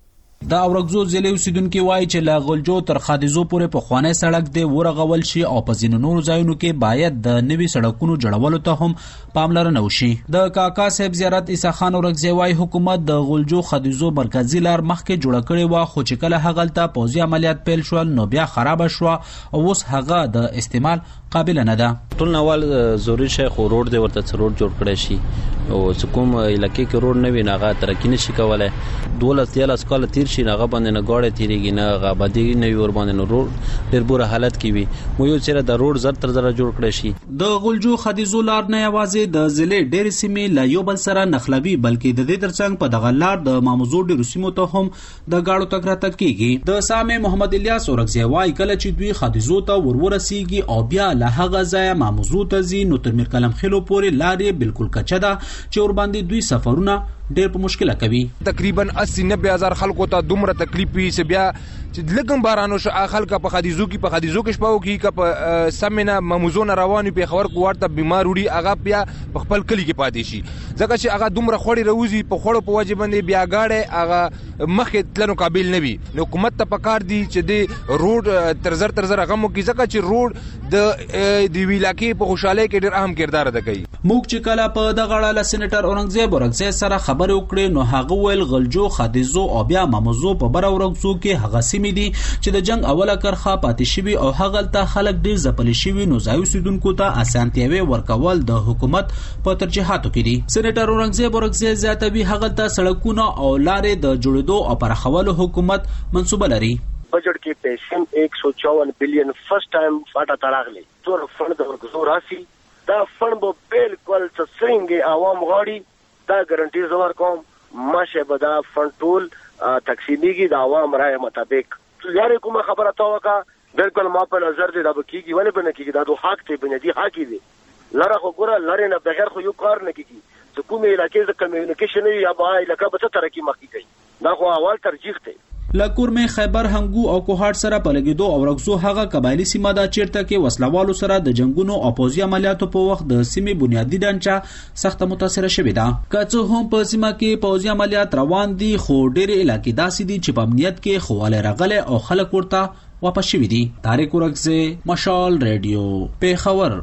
د اورګزو ضلع اوسیدونکو وایي چې لا غلجو تر خادیزو پورې په خوانه سړک دی ورغول شي او په ځینو نورو ځایونو کې باید د نوي سړکونو جوړولو ته هم پاملرنه وشي. د کاکا صاحب زیارت عیسی خان اورګزي وایي حکومت د غلجو خادیزو مرکزی لار مخکې جوړ کړي و خو چې کله هغه پوځي عملیات پیل شول نو بیا خراب شو او اوس هغه د استعمال قابل نه ده. ټول نوال ضروري شي خو روډ دی ورته روډ جوړ کړي شي او کوم علاقې کې روډ نه وي ناغه ترقی نشي کولای. دولت تیل اسکال تیر شي ناغه باندې نه غاړه تیریږي نه غابدي نه ور باندې نو روډ ډېر بوره حالت کې وي. مو یو چیرې د روډ زر تر زر جوړ کړي شي. د غلجو خادیزو لار نه یوازې د ضلع ډېر سیمې لا یو بل سره نخلوي بلکې د دې ترڅنګ په دغه لار د ماموزو ډېر سیمو ته هم د گاړو تک راتګ کیږي. د سامع محمد الیاس اورګزي وایي کله چې دوی خادیزو ته ورورسیږي او بیا له هغه ځای ماموزو ته ځي نو تر میر کلم خلو پورې لارې بالکل کچه ده چې ور باندې دوی سفرونه ډېر په مشکله کوي. تقریبا اسی نوے هزار خلکو ته دومره تکلیف وي چې بیا چې لګم بارانو شو خلک په خادیزو کې په خادیزو کې شپاو کې په سمنه ماموزو نه رواني په خبر کو ورته بیمار وړي هغه بیا په خپل کلی کې پاتې شي ځکه چې هغه دومره خوړی روزي په خوړو په وجه باندې بیا گاډه هغه مخې تلنو قابل نه وي. نو حکومت ته پکار دي چې د روډ تر زر تر زر غمو کې ځکه چې روډ د دی ویلاکې په خوشاله کې ډېر اهم کردار ادا کوي. موږ چې کله په دغه اړه سېنیټر اورنګزیب اورنګزی سره خبرې وکړې نو هغه ویل غلجو خادیزو او بیا ماموزو په بر اورنګزو کې هغه سیمې دي چې د جنگ اوله کرخه پاتې شوی او هغه ته خلک ډېر ځپل شوی نو ځای اوسیدونکو ته اسانتیاوي ورکول د حکومت په ترجیحاتو کې دي. سېنیټر اورنګزیب اورنګزی زیاتوي هغه ته سړکونه او لارې د جوړېدو او پراخولو حکومت منصوبه لري. بجٹ کې پیسې ایک سو چوون بلین فرست ټایم فاټا تراغلي تور فند د ورګزو راسي دا فند به بالکل څنګه عوام غاړي دا ګارانټي زور کوم ماشه به دا فند ټول تقسیمیږي د عوام رائے مطابق. یاره کومه خبره تا وکا بالکل ما په نظر دې دا بکیږي ولې بنه کیږي دا دوه حق ته بنیادی حق دی لره خو ګوره لره نه بغیر خو یو کار نه کیږي چې کومه علاقې د کمیونیکیشن یا با علاقې به څه ترقی مخکې کوي دا خو اول ترجیح دی. لکور می خیبر هنګو او کوهاټ سره په لګیدو او رغزو هغه قبایلی سیمه دا چیرته کې وسلوالو سره د جنگونو او پوځي عملیاتو په وخت د سیمې بنیادی ډانچه سخت متاثر شوې ده. که څه هم په سیمه کې پوځي عملیات روان دي خو ډېر علاقې داسې دي چې په امنیت کې خواله راغله او خلک ورته واپس شوي دي. طارق اورګزی مشال رادیو پیښور.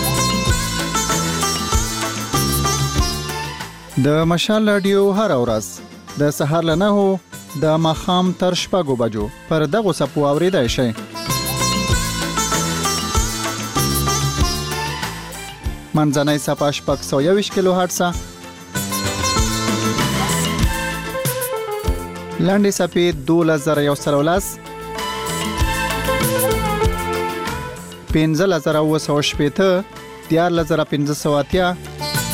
د مشال رادیو هر ورځ د سهار له نهو د ماخام تر شپږو بجو پر دغه سپو اوریدای شي. منځنۍ سپا شپږ سوه یوویشت کیلو هرټز، لاندې سپې دولس زره یو سل او لس، پنځلس زره اووه سوه شپېته، دیارلس زره پنځه سوه اتیا،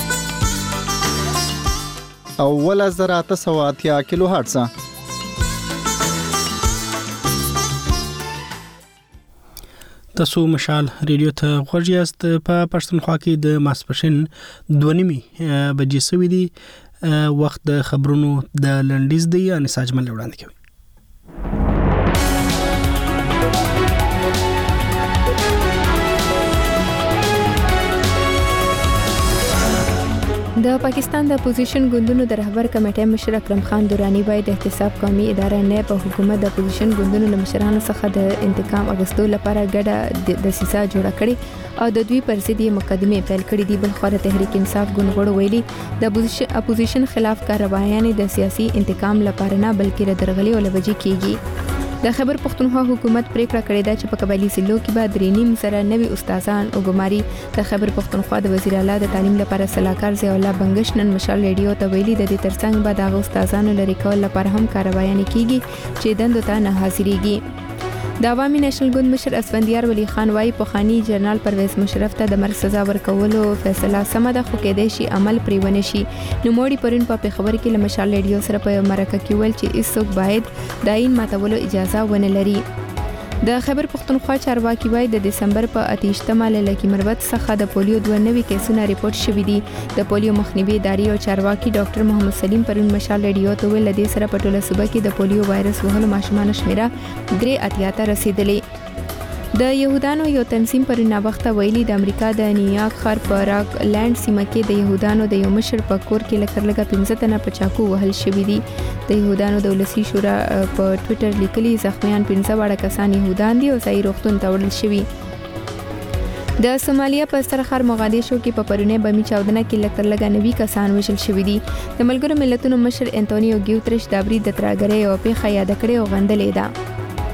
او ول زر اته سوه اتیا کیلو هرتز. تاسو مشال ریډیو ته غوږ یاست. په پښتونخوا کې د ماسپښین دوه نیمې بجې سوي دي. وخت د خبرونو د لنډیز دی ان ساجمل وړاندې کوي. د پاکستان د اپوزیشن ګوندونو د رهبر کمیټې مشر اکرم خان دورانی باید د احتساب قومي اداره نه په حکومت د اپوزیشن ګوندونو له مشرانو څخه د انتقام اخیستو لپاره ګډه دسیسه جوړه کړې او د دوی پر ضد یې مقدمه پیل کړې دي. بل خو د تحریک انصاف ګوند غړو ویلي د اپوزیشن خلاف کاروایانې د سیاسي انتقام لپاره نه بلکې د درغلي او لوجې کیږي. د خیبر پختونخوا حکومت پریکړه کړې ده چې په قبایلی ضلعو کې به درې نیم زره نوي استادان او ګماري. د خیبر پختونخوا د وزیر اعلی د تعلیم لپاره صلاحکار ضیاء الله بنگش نن مشال ریډیو ته ویلي د دې ترڅنګ به د استادانو لري کول لپاره هم کاروایانې کیږي چې دندو ته نه حاضرېږي. د عوامي نېشنل ګوند مشر اسفندیار ولی خان وايي پخوانی جنرال پرویز مشرف ته د مرګ سزا ورکولو فیصله سمه ده خو کېدای شي عمل پرې ونه شي. نوموړي پرون په پیښور کې له مشال ریډیو سره په مرکه کې ویل چې هیڅوک باید د عین ماتولو اجازه ونه لري. د خیبر پختونخوا چارواکي وايي د دسمبر په اتیشتمه له لکی مربت څخه د پولیو دوه نوي کیسونه ریپورت شوي دي. د پولیو مخنیوي ادارې او چارواکي ډاکټر محمد سلیم پرون مشال ریډیو ته ویل د سره په ټوله صوبه کې د پولیو وایرس وهلو ماشومان شمیره درې اتیا ته رسیدلې. د يهودانو یو تنظیم پر ناوخته ویلي د امریکا د نیویارک ښار په راک لینډ سیمه کې د يهودانو د یو مشر په کور کې لکرلګه پنځه تنه په چاقو وهل شوي دي. د يهودانو د ولسی شورا په ټوئیټر لیکلي زخمیان پنځه واړه کسان يهودان دي او ځای روغتون ته وړل شوي. د سومالیا په سرخر مغادیشو کې په پرونه بمی چاودنه کې لکرلګه نوي کسان وشل شوي دي. د ملګرو ملتونو مشر انټونیو ګیوتریش د بری د ترګرې او په خیاده کړې او غندلې ده.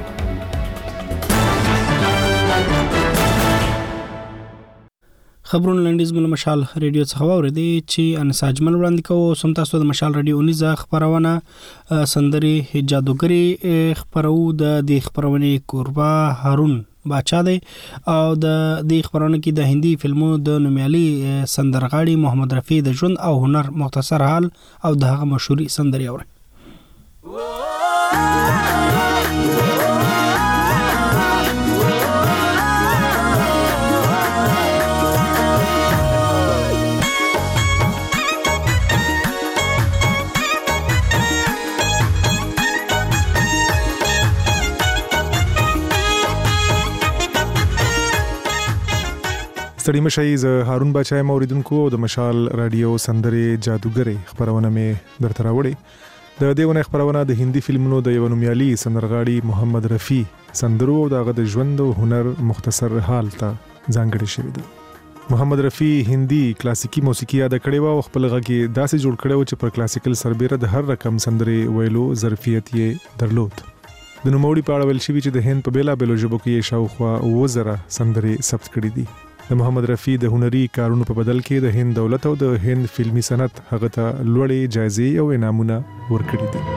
خبرونه لنډیز مل مشال ریډیو څخه واوریدي چې ان ساجمل وړاندې کوو. سم تاسو د مشال ریډیو اونیزه خبرونه سندري جادوګری خبرو د دې خبرونې کوربا هارون باچا دی او د دې خبرونه کې د هندي فلمونو د نومیالي سندرغاړي محمد رفیع د ژوند او هنر مختصر حال او د هغه مشهوري سندري اوري. ستړي مشي ز هارون بچای موریدونکو د مشال رادیو سندري جادوګری خبرونه مې درته راوړې. د دیونه خبرونه د هندي فلمونو د یو نومیالي سندرغاړي محمد رفیع سندرو او دغه د ژوند او هنر مختصر حال ته ځانګړی شوی دی. محمد رفیع هندي کلاسیکی موسیقي ادا کړې و او خپل غږی داسې جوړ کړو چې پر کلاسیکل سربېره د هر رقم سندري ویلو ظرفیت یې درلود. د نوموړي په اړه ویل شوی چې د هند په بیلا بیلو ژبو کې شاوخوا وزره سندري ثبت کړې دي. د محمد رفیع د هنري کارونو په بدل کې د هند دولت او د هند فلمي صنعت هغه ته لوړې جایزې او انعامونه ورکړي دي.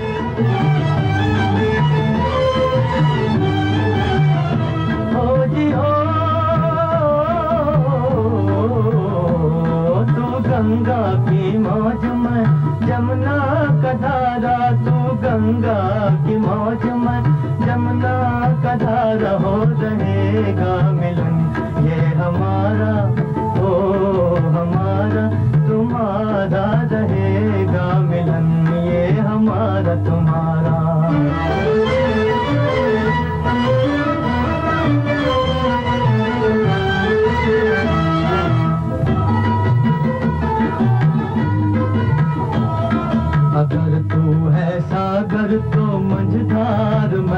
गंगा की मौज में जमुना का धारा तू गंगा की मौज में जमुना का धारा हो रहेगा मिलन ये हमारा ओ हमारा तुम्हारा रहेगा मिलन ये हमारा तुम्हारा अगर तू है सागर तो मझधार में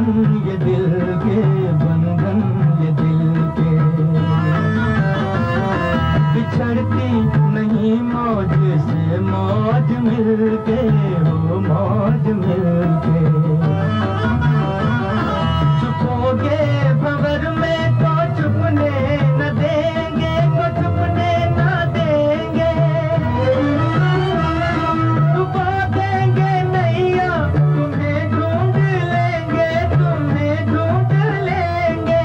बंधन ये दिल के, बंधन ये दिल के। बिछड़ती नहीं मौज से मौज मिलके, हो मौज मिलके। छुपोगे भंवर में तो छुपने न देंगे, को छुपने न देंगे। डुबा देंगे नैया, तुम्हें ढूंढ लेंगे, तुम्हें ढूंढ लेंगे।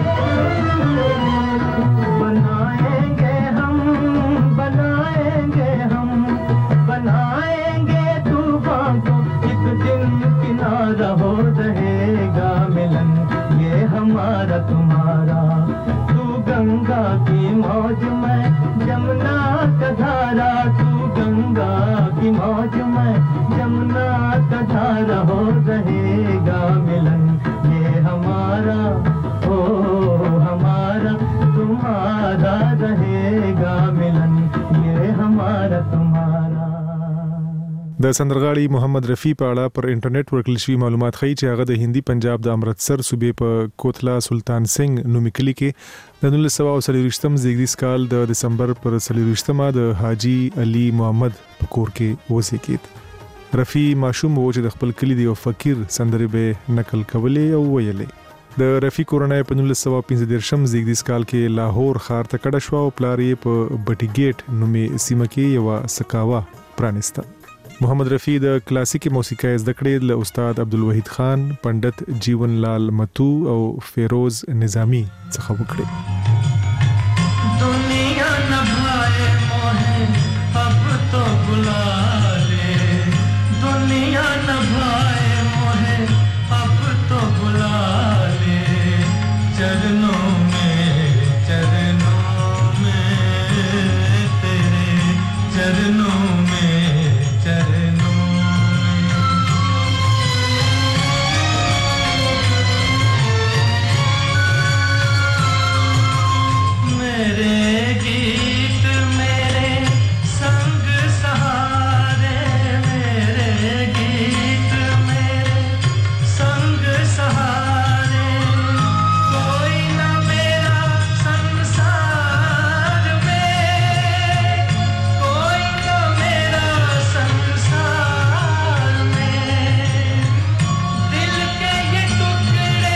बनाएंगे हम, बनाएंगे हम, बनाएंगे तूफान को। एक दिन किनारा हो रहेगा मिलन, ये हमारा तुम्हारा। तू गंगा की मौज में जमुना का धारा, तू गंगा की मौज में जमुना का धारा। हो रहेगा मिलन ये हमारा, ओ हमारा तुम्हारा। रहेगा मिलन ये हमारा तुम्हारा। د سندرغاړي محمد رفیع په اړه پر انټرنیټ ورکړل شوي معلومات ښیي چې هغه د هندي پنجاب د امرتسر صوبې په کوتلا سلطان سنگ نومي کلي کې د نولس سوه څلوېښتم زیږدیز کال د دسمبر پر څلوېښتمه د حاجي علي محمد په کور کې وزېږېد. رفیع ماشوم و چې د خپل کلي د یو فقیر سندرې به نقل کولې او ویلې. د رفیع کورنۍ په نولس سوه پنځه دېرشم زیږدیز کال کې لاهور ښار ته کډه شوه او پلار یې په بټي ګیټ نومي سیمه کې یوه سکاوه پرانیسته. محمد رفیع د کلاسیکي موسیقۍ زده کړې له استاد عبدالوحید خان، پنډت جیون لال متو او فیروز نظامی څخه وکړې. دنیا نبھائے موہے اب تو بلا لے، دنیا نبھائے موہے اب تو بلا لے، چرنوں میں چرنوں میں تیرے چرنوں میں چرنوں میں میرے گیت میرے سنگ سہارے، میرے گیت میرے سنگ سہارے، کوئی نہ میرا سنسار میں، کوئی نہ میرا संसार में। दिल के ये टुकड़े,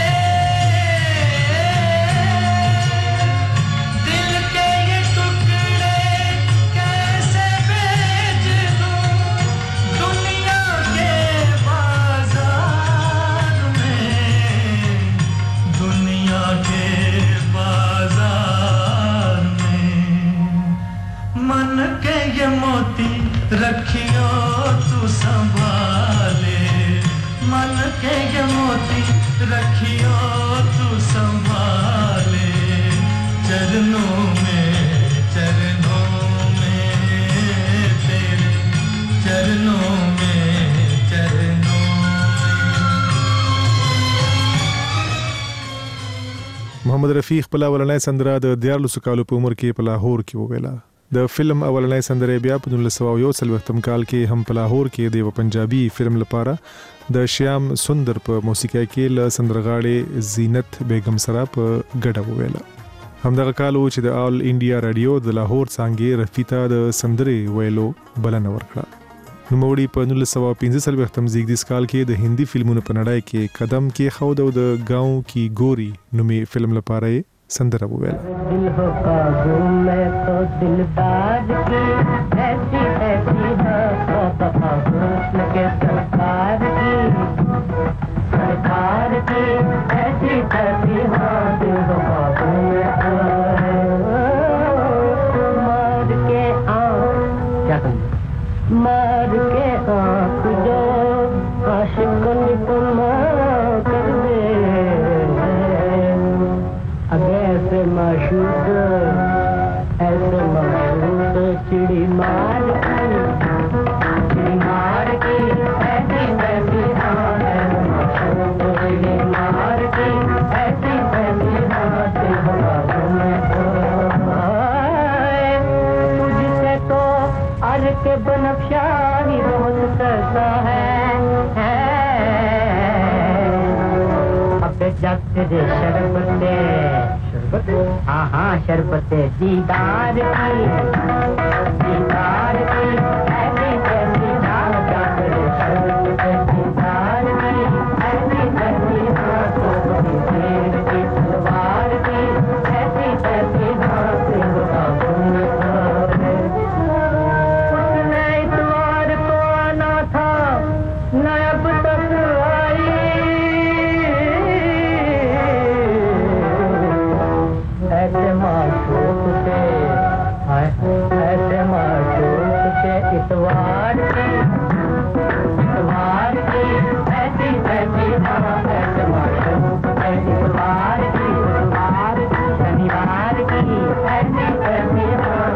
दिल के ये टुकड़े कैसे बेच दूं दुनिया के बाजार में, दुनिया के बाजार में। मन के ये मोती रखियो तू संभाले, मन के ये मोती रखियो तू संभाले, चरणों में चरणों में तेरे चरणों में चरणों محمد رفیع خپل اولنۍ سندره د دیارلسو کالو په عمر کې په لاهور کې وویله. د فلم اولنۍ سندره بیا په نولس سوه یو څلوېښتم کال کې هم په لاهور کې د یو پنجابي فلم لپاره د شیام سندر په موسیقۍ کې له سندرغاړې زینت بیگم سره په ګډه وویله. همدغه کال و چې د آل انډیا رادیو د لاهور څانګې رفیع ته د سندرې ویلو بلنه ورکړه. نوموړي په نولس سوه پنځه څلوېښتم زیږدیز کال کې د هندي فلمونو په نړۍ کې قدم کېښود او د گاؤں کی گوری نومي فلم لپاره یې سندره وویله. دل ہو قابو میں تو دلدار کی ایسی ایسی ہے وفا حسن کے سرکار کی، سرکار کی ایسی ایسی ہاں دل ہو قابو میں مار کے آنکھ کیا کریں مار کے آنکھ جو عاشق نکما کر دے، اب ایسے معشوق ایسے معشوق چڑی مار जगरे शरबते शरबत हाँ हाँ शरबते दीदार की दीदार की ऐसी ऐसी जान जगरे शरबते दीदार की ऐसी ऐसी हाथों की शेर की तलवार की ऐसी ऐसी हाथों का उसने इतवार को आना था न अब तक आई ऐसे माशूक से ऐसे माशूक से इतवार की इतवार की ऐसी ऐसी ऐसे माशूक से इतवार की इतवार की शनिवार की ऐसी ऐसी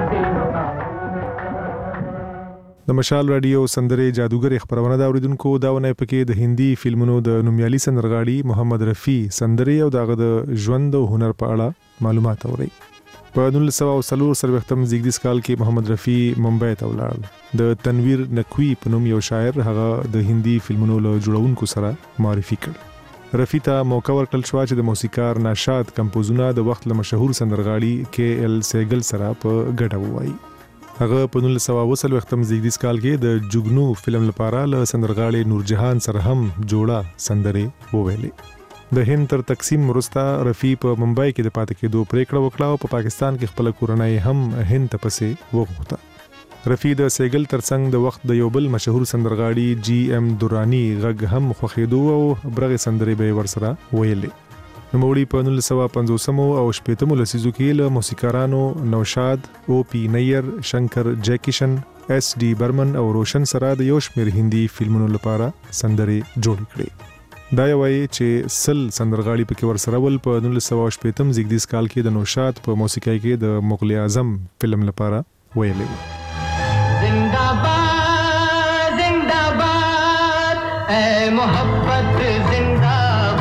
د مشال رادیو سندره جادوګر خبرونه دا اوریدونکو داونه پکې د هندي فلمونو د نومیالي سندرغاړي محمد رفیع سندره او دغه د ژوند او هنر په اړه معلومات اوري. په نولس سوه او څلور څلوېښتم زیږدیز کال کې محمد رفیع ممبئی ته ولاړ. د تنویر نقوی په نوم یو شاعر هغه د هندي فلمونو له جوړونکو سره معرفي کړ. رفیع ته موقع ورکړل شو چې د موسیقار نشاد کمپوزونه د وخت له مشهور سندرغاړي کې ال سیګل سره په ګډه ووایي. هغه په نولس سوه اوه څلوېښتم زیږدیز کال کې د جوګنو فلم لپاره له سندرغاړي نورجهان سره هم جوړه سندره وویلې. د هند تر تقسیم وروسته رفیع په ممبئی کې د پاتې کېدو پریکړه وکړه او په پاکستان کې خپل کورنۍ هم هند ته پسې وغوښته. رفیع د سیګل ترڅنګ د وخت د یو بل مشهور سندرغاړي جی ام دورانی غږ هم خوښېدو او برغه سندرې به ورسره ویلې. نوموړي په نولس سوه پنځوسمو او شپېتمو لسیزو کې له موسیقارانو نوشاد، او پی نیر، شنکر جیکیشن، ایس ډي برمن او روشن سره د یو شمېر هندي فلمونو لپاره سندرې جوړې کړې. دا یوایي چې سل سندرغاړي پکې ورسره ول. په نولس سوه شپېتم زیږدیز کال کې د نوشاد په موسیقۍ کې د مغل اعظم فلم لپاره ویلې و. زنده‌باد زنده‌باد اے محبت زندہ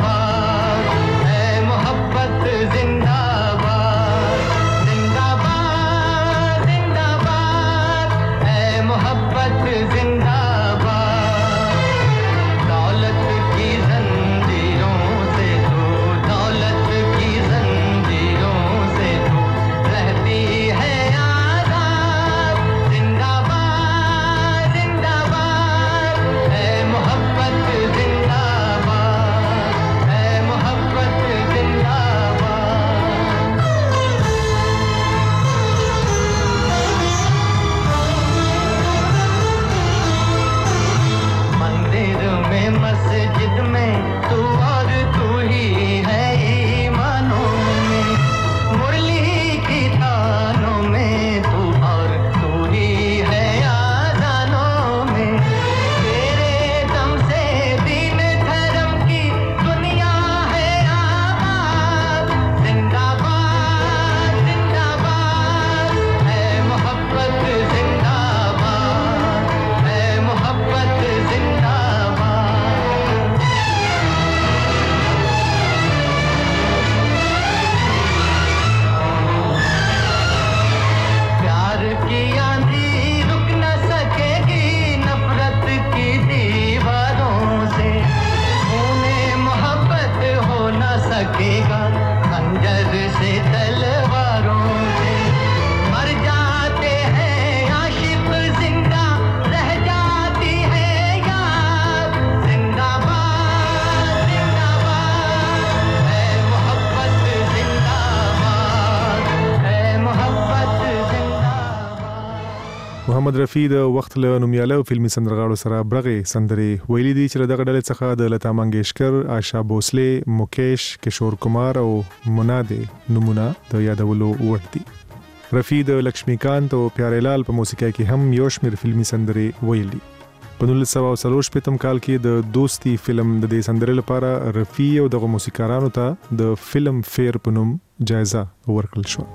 محمد رفیع د وخت له نومیاله فلمي سندرغاړو سره برغه سندري ویلي دي چې دغه ډلې څخه د لتا منګیشکر، آشا بوسله، مکیش، کشور کمار او منادي نمونه د یادولو وړ دي. رفیع د لکشمیکانت او پیاره‌لال په موسیقۍ کې هم یو شمېر فلمي سندري ویلي. په نولس سوه څلور شپېتم کال کې د دوستي فلم د دې سندرې لپاره رفیع او دغه موسیقارانو ته د فلم فیر په نوم جایزه ورکړل شو.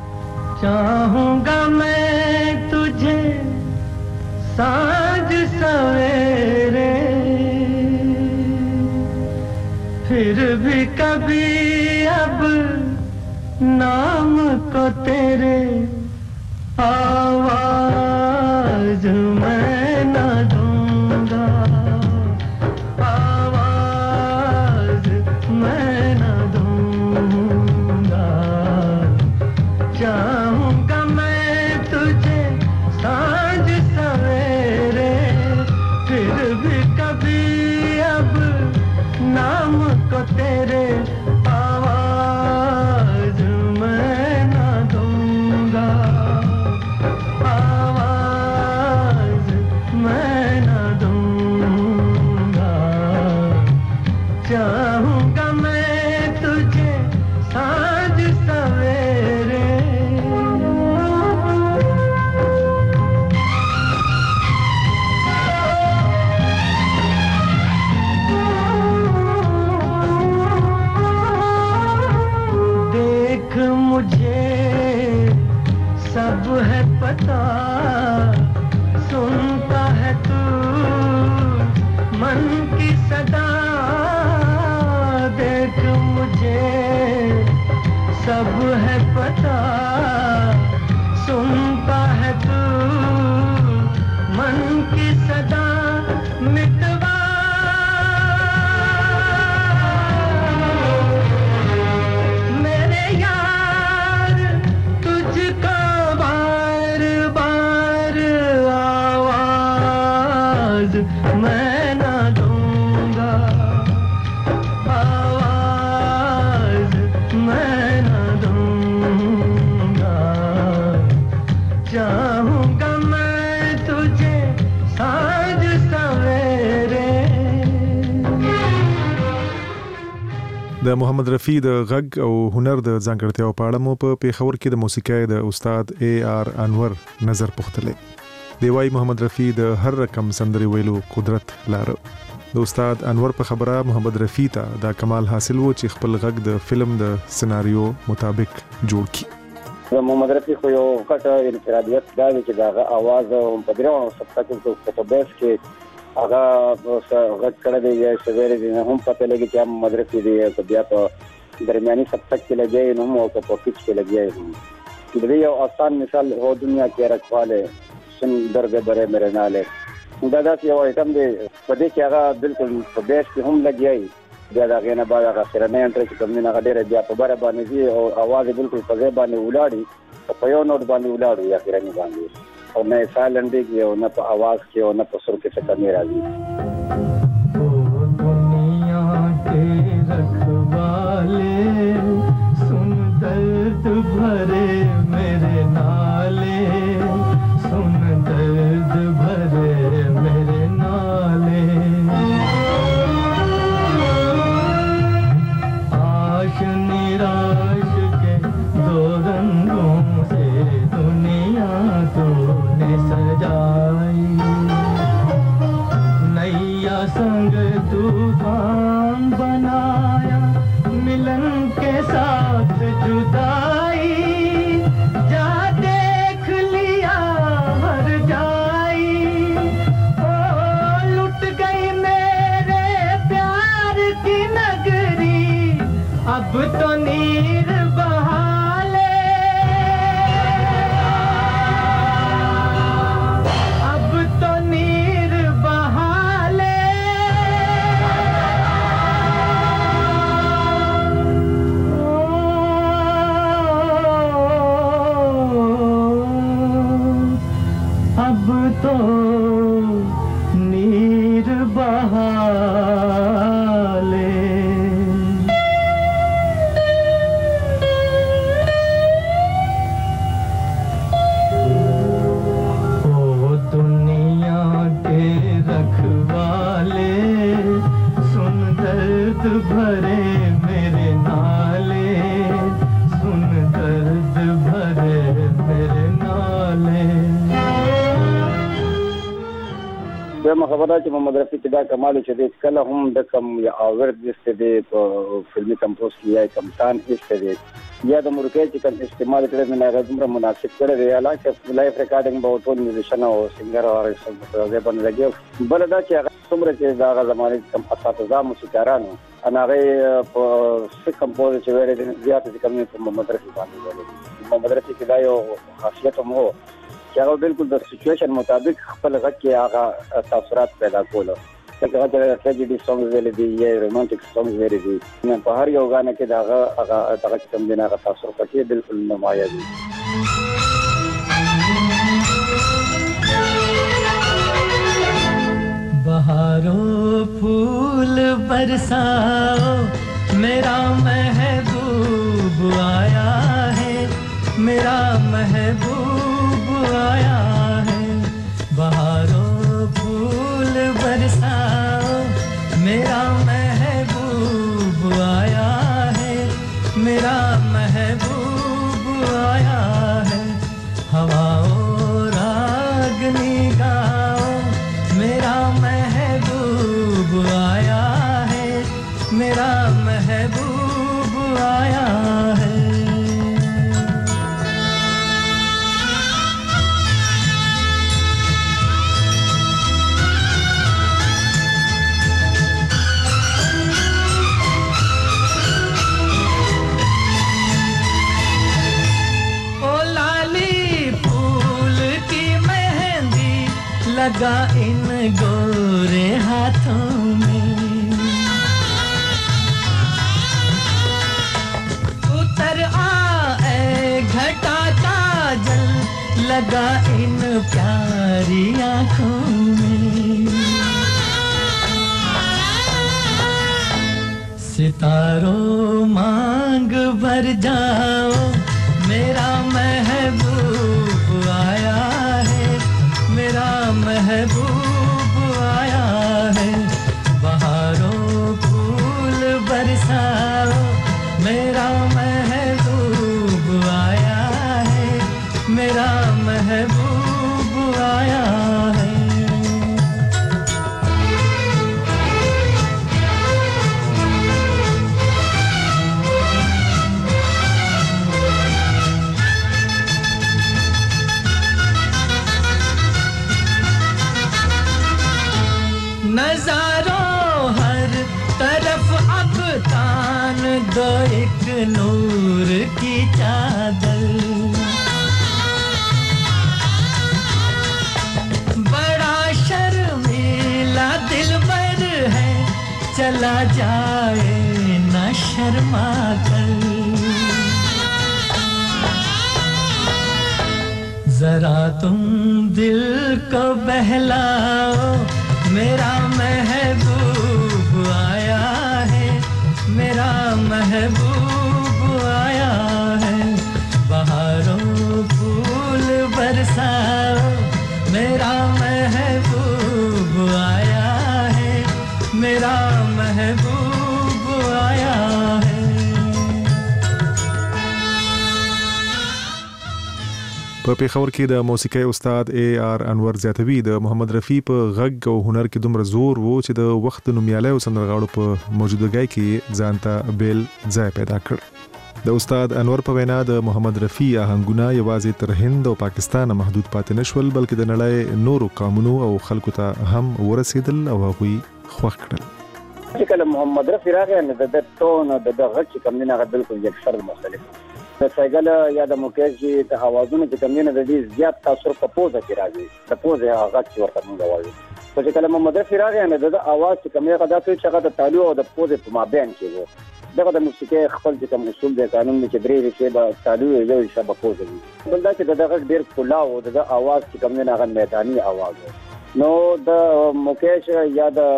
चाहूंगा मैं तुझे साँझ सवेरे फिर भी कभी अब नाम को तेरे आवाज मैं न दूंगा आवाज मैं न सवेरे आवाज मैं ना दूंगा, आवाज मैं ना दूंगा, चाहूंगा मैं तुझे साँझ सवेरे। देख मुझे सब है पता, सुनता है तू मन की सदा। देख मुझे सब है पता, सुनता है तू मन की सदा। मिटवा मेरे यार तुझको बार बार आवाज मैं ना दूंगा, आवाज मैं ना दूंगा, चाहूंगा मैं तुझे साँझ सवेरे। د محمد رفیع د غږ او هنر د ځانګړتیاو په اړه مو په پیښور کې د موسیقۍ د استاد اے آر انور نظر پوښتلې. دی وايي محمد رفیع د هر رقم سندري ویلو قدرت لاره. د استاد انور په خبره محمد رفیع ته دا کمال حاصل وو چې خپل غږ د فلم د سناریو مطابق جوړ کړي. محمد رفیع خو یو کټه انفرادیت دا چې دا आवाज په درو سپټ په بیس کې هغه غږ کړه دی چې سویره دي هم پته لګي چې محمد رفیع دی په بیا په درمیاني سپټ کې لګي نو او په پوکټ کې لګي. د یو آسان مثال هو دنیا کې رکھواله سن درد بره میرے ناله دا داس یو ایتم دی په دې کې هغه بالکل په بیس کې هم لګي. بیا دا غنه بعد هغه سره نه انټر چې کوم نه غډره بیا په بره باندې دی او आवाज بالکل په ځای باندې ولاړی په یو نوٹ باندې ولاړی یا خیرنی باندې او نه سایلنت دی او نه په आवाज کې او نه په سر کې څه کمی راځي. دنیا کے رکھوالے سن درد بھرے میرے نالے، سن درد بھرے میرے نالے. آش نراش کے دو رنگوں سے دنیا تو نے سجائی، نیا संग तूफान बनाया मिलन के साथ जुदाई, जा देख लिया मर जाई। ओ लुट गई मेरे प्यार की नगरी, अब तो नीर बहा ले, अब तो नीर बहा ले। अब तो नीर बहा ले। ओ दुनिया के रखवाले सुन दर्द भरे मेरे नाले, सुन दर्द भरे मेरे नाले. دغه خبره چې محمد رفیع دا کمال چې د کله هم د کم یا اور دسته دی په فلمي کمپوز کې یا کمتان ایسته دی یا د مرکه چې کوم استعمال کړي نه هغه دومره مناسب کړی دی. حالانکه لایف ریکارډینګ به ټول میوزیشن او سنگر او ارتست باندې لګي. بل دا چې هغه څومره چې دا زمانه کم اساتذه موسیقارانو انا هغه په څه کمپوز چې وره دي زیات چې کوم په محمد رفیع باندې ویلي. محمد رفیع دا یو خاصیت هم هو چې هغه بالکل د سچویشن مطابق خپل غږ کې هغه تاثرات پیدا کول. څنګه چې ټریجډي سانګز ویل دي یا رومانټیک سانګز ویل دي نو په هر یو غانه کې دا هغه هغه کوم دي هغه تاثر پکې بالکل نمایاں دي. बहारों फूल बरसाओ मेरा महबूब आया है, मेरा महबूब आया है। बहारों फूल बरसाओ, मेरा महबूब आया है, मेरा महबूब आया है। हवाओं रागनी गाओ, मेरा महबूब आया है, मेरा महबूब आया है। लगा इन गोरे हाथों में, उतर आए घटा काजल, लगा इन प्यारी आँखों में। सितारों मांग भर जाओ, मेरा महबूब आया है, मेरा महबूब आया है। बहारों फूल बरसाओ, मेरा महबूब आया है, मेरा महबूब आया है। नजारों हर तरफ अब तान दो एक नूर की चादर, बड़ा शर्मीला दिलबर है, चला जाए न शर्मा कर। जरा तुम दिल को बहलाओ, मेरा महबूब आया है, मेरा महबूब आया है। बहारों फूल बरसाओ, मेरा महबूब आया है, मेरा महबूब आया है। په پیښور کې د موسیقي استاد اے آر انور زیاتوی د محمد رفیع په غږ او هنر کې دومره زور وو چې د وخت نومیالي او سندرغاړو په موجودګۍ کې ځانته بیل ځای پیدا کړ. د استاد انور په وینا د محمد رفیع آهنګونه یوازې تر هند او پاکستان محدود پاتې نشول، بلکې د نړۍ نورو قومونو او خلکو ته هم ورسېدل او هغوی خوښ کړل. چې کله محمد رفیع راغی نو د ټون د غږ چې کوم نه بالکل یکسر مختلف د سایګل یا د موکیش د اوازونو چې کوم نه د دې زیات تاثیر په پوزه کې راځي، د پوزه هغه چې ورته موږ وایو. چې کله محمد رفیع راغی نو د اواز چې کوم نه غدا ته چې هغه د تالیو او د پوزه په مابین کې وو. دغه د موسیقي خپل چې کوم اصول د قانون چې درې ریښې به تالیو یو ریښه به پوزه وي. بل دا چې دغه ډیر کلاو د اواز چې کوم نه هغه میداني اواز وو. نو د موکیش یا د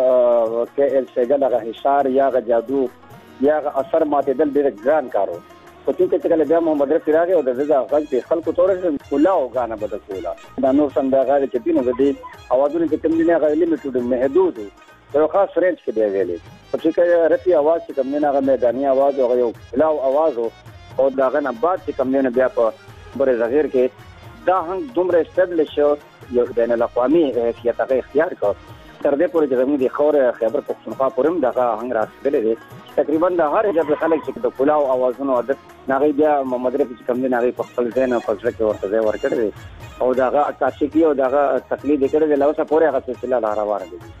کې ال سایګل هغه حصار یا غ جادو یا غ اثر ماته دل ډیر ګران کارو. په دې کې چې کله بیا محمد رفیع راغی او د دغه غږ په خلکو تورې کلاو غانه بده کولا. دا نور څنګه چې دینو د دې اوازونه چې کوم نه غو لیمیټډ محدود یو خاص رینج کې دی ویلي. په چې کې رفیع आवाज چې کوم نه غو میداني आवाज او یو کلاو आवाज او دا غنه بعد چې کوم نه بیا په بر صغیر کې دا هم دومره اسټابلیش یو بین الاقوامي حیثیت هغه اختیار کړ. تر دې پورې چې زموږ د خور خیبر پختونخوا پورم دغه هنګ راسېدلې دي. تقریبا د هر ځای خلک چې د کلاو اوازونو عادت ناغي بیا محمد رفیع چې کوم نه ناغي په خپل ځای نه فزړه کې ورته ځای ورکړي او دغه عکاسي او دغه تقلید کړي د لوسه پورې هغه سلسله لا روانه دي.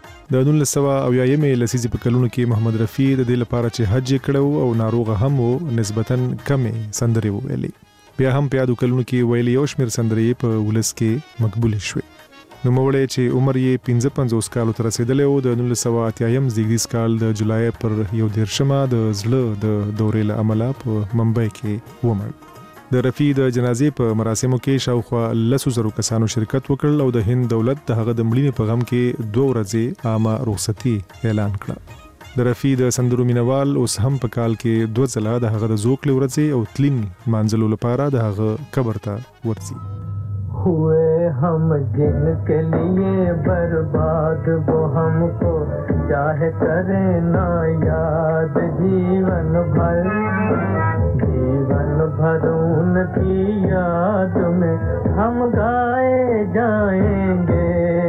د نولس سوه اویایمې لسیزې په کلونو کې محمد رفیع د دې لپاره چې حج کړو او ناروغه هم وو نسبتاً کمې سندرې وویلې. بیا هم په یادو کلونو کې ویلي یو شمېر سندرې په ولس کې مقبولې شوې. نوموړی چې عمر یې پنځه پنځوس کالو ته رسېدلی و د نولس سوه اتیایم زیږدیز کال د جولای پر یو دېرشمه د زړه د دورې له امله په ممبئی کې ومړ. د رفیع د جنازې په مراسمو کې شاوخوا لسو زرو کسانو شرکت وکړل او د هند دولت د هغه د مړینې په غم کې دوه ورځې عامه رخصتي اعلان کړه. د رفی د سندرو مینوال اوس هم په کال کې دوه ځله د هغه د زوکلې ورځې او تلین مانځلو لپاره د هغه قبر ته ورځي. हुए हम जिनके लिए बर्बाद वो हमको चाहे करे ना याद जीवन भर जीवन भर उनकी याद में हम गाए जाएंगे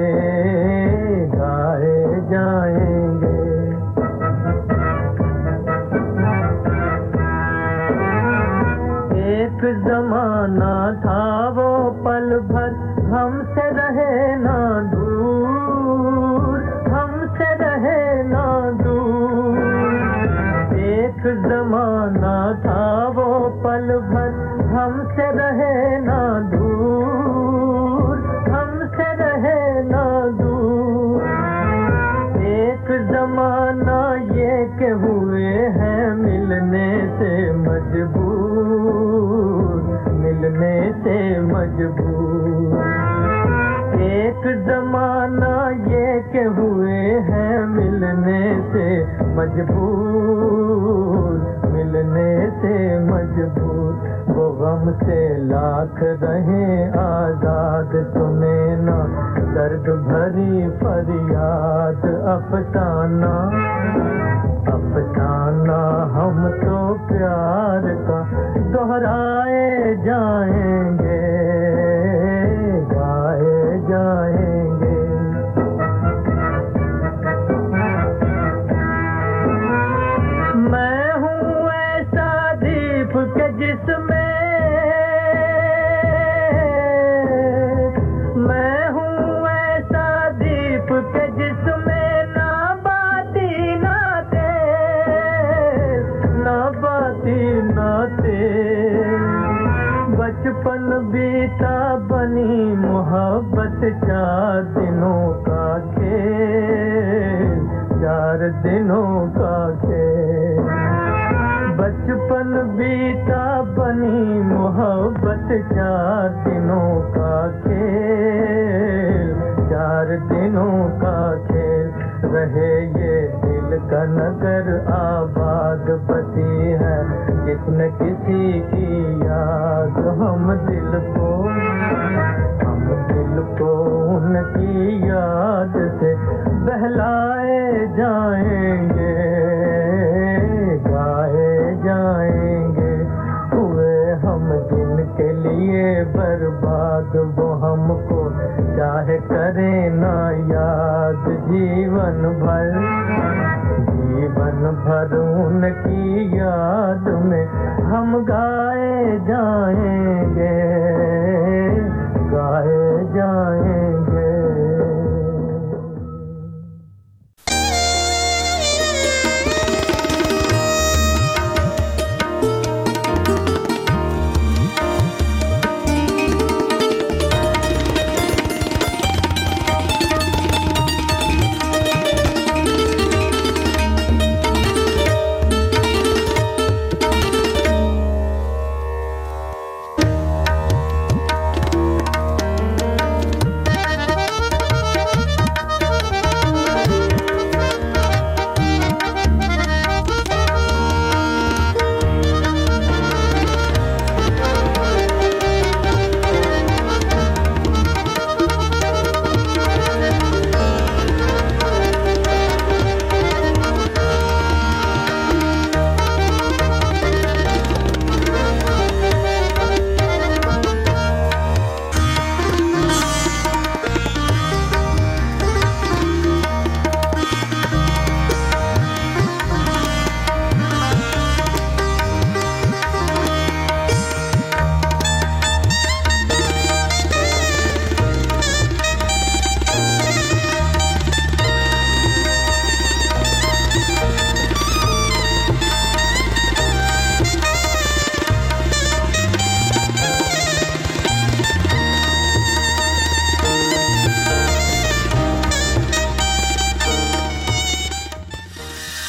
गाए जाएंगे. एक जमाना था वो पल भर हमसे रहे ना दूर हमसे रहे ना दूर. एक जमाना था वो पल भर हमसे रहे ना दूर हमसे रहे ना दूर. एक जमाना ये के हुए हैं मिलने से मजबूर मिलने से मजबूर. एक जमाना ये के हुए हैं मिलने से मजबूर मिलने से मजबूर. वो गम से लाख रहे आजाद सुने ना दर्द भरी फरियाद अफसाना अफसाना हम तो प्यार का दोहराए जाएंगे गाए जाएंगे. मैं हूँ ऐसा दीप के जिसमें मैं हूँ ऐसा दीप के जिसमें ना बाती ना तेज ना बाती ना तेज. बचपन बीता बनी मोहब्बत चार दिनों का खेल चार दिनों का खेल. बचपन बीता बनी मोहब्बत चार दिनों का खेल चार दिनों का खेल. रहे ये दिल का नगर आबाद बसी है जिसने किसी की याद हम दिल को हम दिल को उनकी याद से बहलाए जाएंगे गाए जाएंगे. हुए हम जिनके लिए बर्बाद वो हमको चाहे करे ना याद जीवन भर जीवन भर उनकी याद में हम गाए जाएंगे गाए जाएंगे.